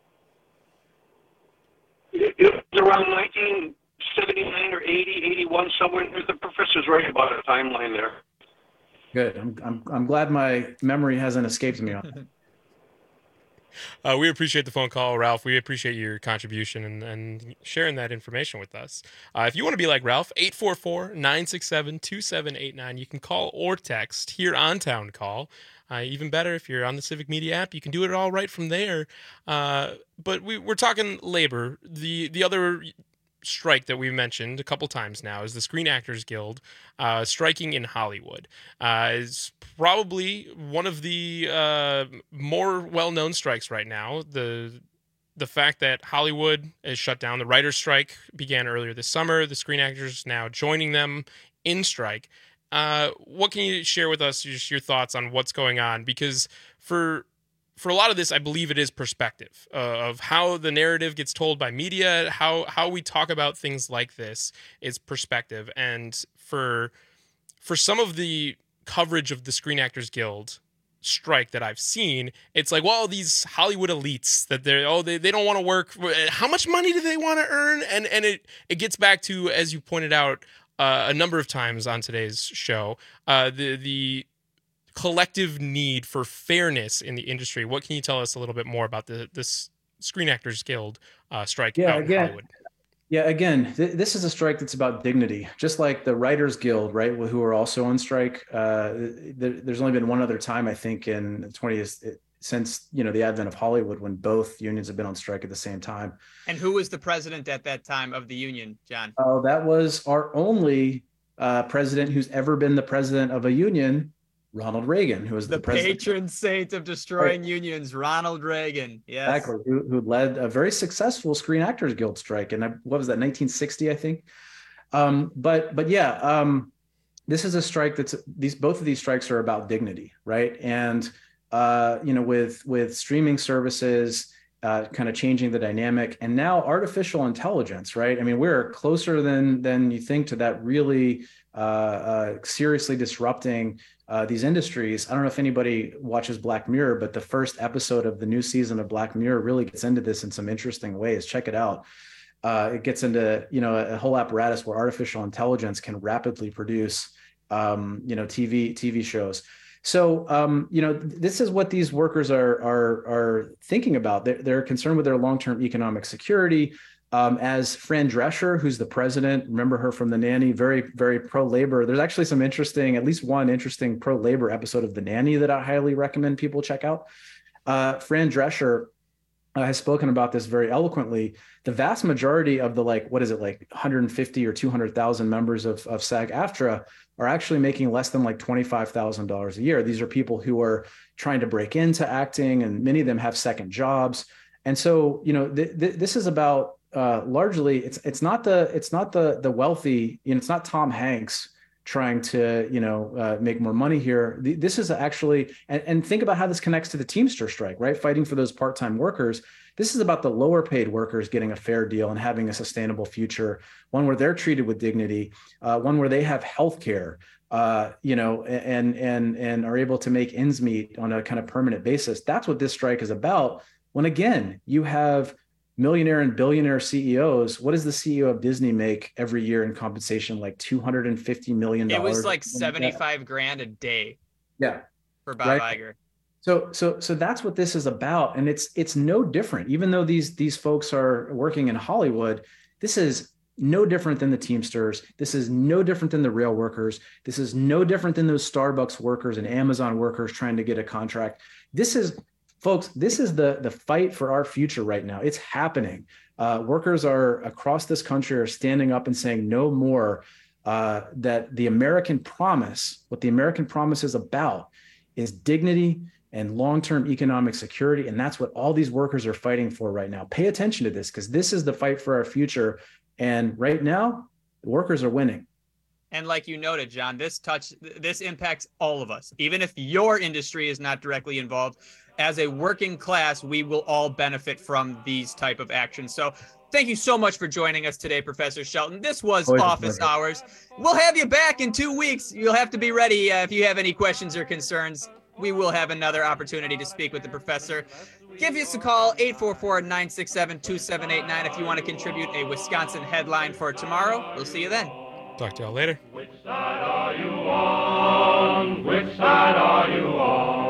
It was around nineteen seventy-nine or eighty, eighty-one, somewhere. The professor's right about a timeline there. Good. I'm I'm I'm glad my memory hasn't escaped me on that. Uh, we appreciate the phone call, Ralph. We appreciate your contribution and, and sharing that information with us. Uh, if you want to be like Ralph, eight four four, nine six seven, two seven eight nine. You can call or text here on Town Call. Uh, even better, if you're on the Civic Media app, you can do it all right from there. Uh, but we, we're talking labor. The, the other strike that we've mentioned a couple times now is the Screen Actors Guild uh, striking in Hollywood. Uh, is probably one of the uh, more well-known strikes right now. The the fact that Hollywood is shut down, the writer's strike began earlier this summer. The Screen Actors now joining them in strike. Uh, what can you share with us, just your thoughts on what's going on? Because for For a lot of this, I believe it is perspective uh, of how the narrative gets told by media, how how we talk about things like this is perspective. And for for some of the coverage of the Screen Actors Guild strike that I've seen, it's like, well, these Hollywood elites that they're oh they, they don't want to work. How much money do they want to earn? And and it it gets back to, as you pointed out uh, a number of times on today's show, uh, the the. collective need for fairness in the industry. What can you tell us a little bit more about the this Screen Actors Guild uh, strike yeah, out in again, Hollywood? Yeah, again, th- this is a strike that's about dignity, just like the Writers Guild, right, who are also on strike. Uh, there, there's only been one other time, I think, in the twentieth since you know the advent of Hollywood when both unions have been on strike at the same time. And who was the president at that time of the union, John? Oh, uh, that was our only uh, president who's ever been the president of a union, Ronald Reagan, who was the, the president. patron saint of destroying right. unions, Ronald Reagan. Yes. Exactly. Who, who led a very successful Screen Actors Guild strike. And I, what was that, nineteen sixty, I think. Um, but but yeah, um, this is a strike that's these both of these strikes are about dignity, right? And uh, you know, with with streaming services uh, kind of changing the dynamic, and now artificial intelligence, right? I mean, we're closer than than you think to that really uh, uh, seriously disrupting Uh, these industries. I don't know if anybody watches Black Mirror, but the first episode of the new season of Black Mirror really gets into this in some interesting ways. Check it out. Uh, it gets into, you know, a whole apparatus where artificial intelligence can rapidly produce, um, you know, T V T V shows. So, um, you know, this is what these workers are are are thinking about. They're, they're concerned with their long-term economic security. Um, as Fran Drescher, who's the president, remember her from The Nanny, very, very pro-labor. There's actually some interesting, at least one interesting pro-labor episode of The Nanny that I highly recommend people check out. Uh, Fran Drescher uh, has spoken about this very eloquently. The vast majority of the, like, what is it, like one hundred fifty or two hundred thousand members of, of SAG-AFTRA are actually making less than like twenty-five thousand dollars a year. These are people who are trying to break into acting, and many of them have second jobs. And so, you know, th- th- this is about, Uh, largely, it's it's not the it's not the the wealthy. You know, it's not Tom Hanks trying to you know uh, make more money here. The, this is actually, and, and think about how this connects to the Teamster strike, right? Fighting for those part-time workers. This is about the lower paid workers getting a fair deal and having a sustainable future, one where they're treated with dignity, uh, one where they have health care, uh, you know, and and and are able to make ends meet on a kind of permanent basis. That's what this strike is about. When again, you have millionaire and billionaire C E Os. What does the C E O of Disney make every year in compensation? Like two hundred fifty million dollars. It was like seventy-five grand a day. Yeah. For Bob right? Iger. So, so, so that's what this is about. And it's, it's no different. Even though these, these folks are working in Hollywood, this is no different than the Teamsters. This is no different than the rail workers. This is no different than those Starbucks workers and Amazon workers trying to get a contract. This is, folks, this is the, the fight for our future right now. It's happening. Uh, workers are across this country are standing up and saying no more, uh, that the American promise, what the American promise is about is dignity and long-term economic security. And that's what all these workers are fighting for right now. Pay attention to this, because this is the fight for our future. And right now, the workers are winning. And like you noted, John, this touch, this impacts all of us. Even if your industry is not directly involved, as a working class, we will all benefit from these type of actions. So thank you so much for joining us today, Professor Shelton. This was Always Office Hours. We'll have you back in two weeks. You'll have to be ready uh, if you have any questions or concerns. We will have another opportunity to speak with the professor. Give us a call, eight four four, nine six seven, two seven eight nine, if you want to contribute a Wisconsin headline for tomorrow. We'll see you then. Talk to y'all later. Which side are you on? Which side are you on?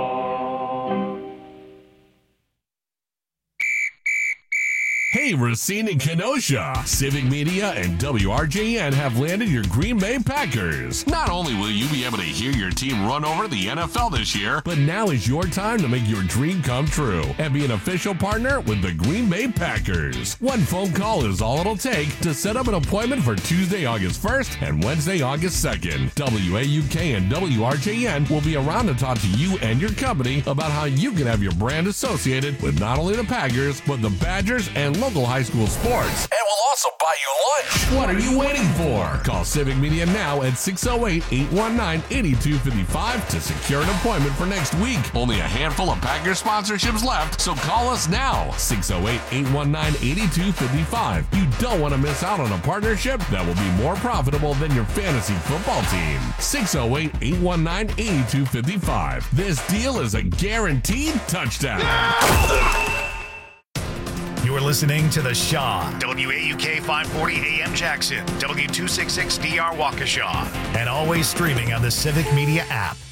Hey, Racine and Kenosha. Civic Media and W R J N have landed your Green Bay Packers. Not only will you be able to hear your team run over the N F L this year, but now is your time to make your dream come true and be an official partner with the Green Bay Packers. One phone call is all it'll take to set up an appointment for Tuesday, August first and Wednesday, August second. W A U K and W R J N will be around to talk to you and your company about how you can have your brand associated with not only the Packers, but the Badgers and local high school sports. And we'll also buy you lunch. What are you waiting for? Call Civic Media now at six oh eight, eight one nine, eight two five five to secure an appointment for next week. Only a handful of Packers sponsorships left, so call us now. six oh eight, eight one nine, eight two five five. You don't want to miss out on a partnership that will be more profitable than your fantasy football team. six oh eight, eight one nine, eight two five five. This deal is a guaranteed touchdown. You're listening to The Shaw, W A U K five forty A M Jackson, W two sixty-six D R Waukesha, and always streaming on the Civic Media app.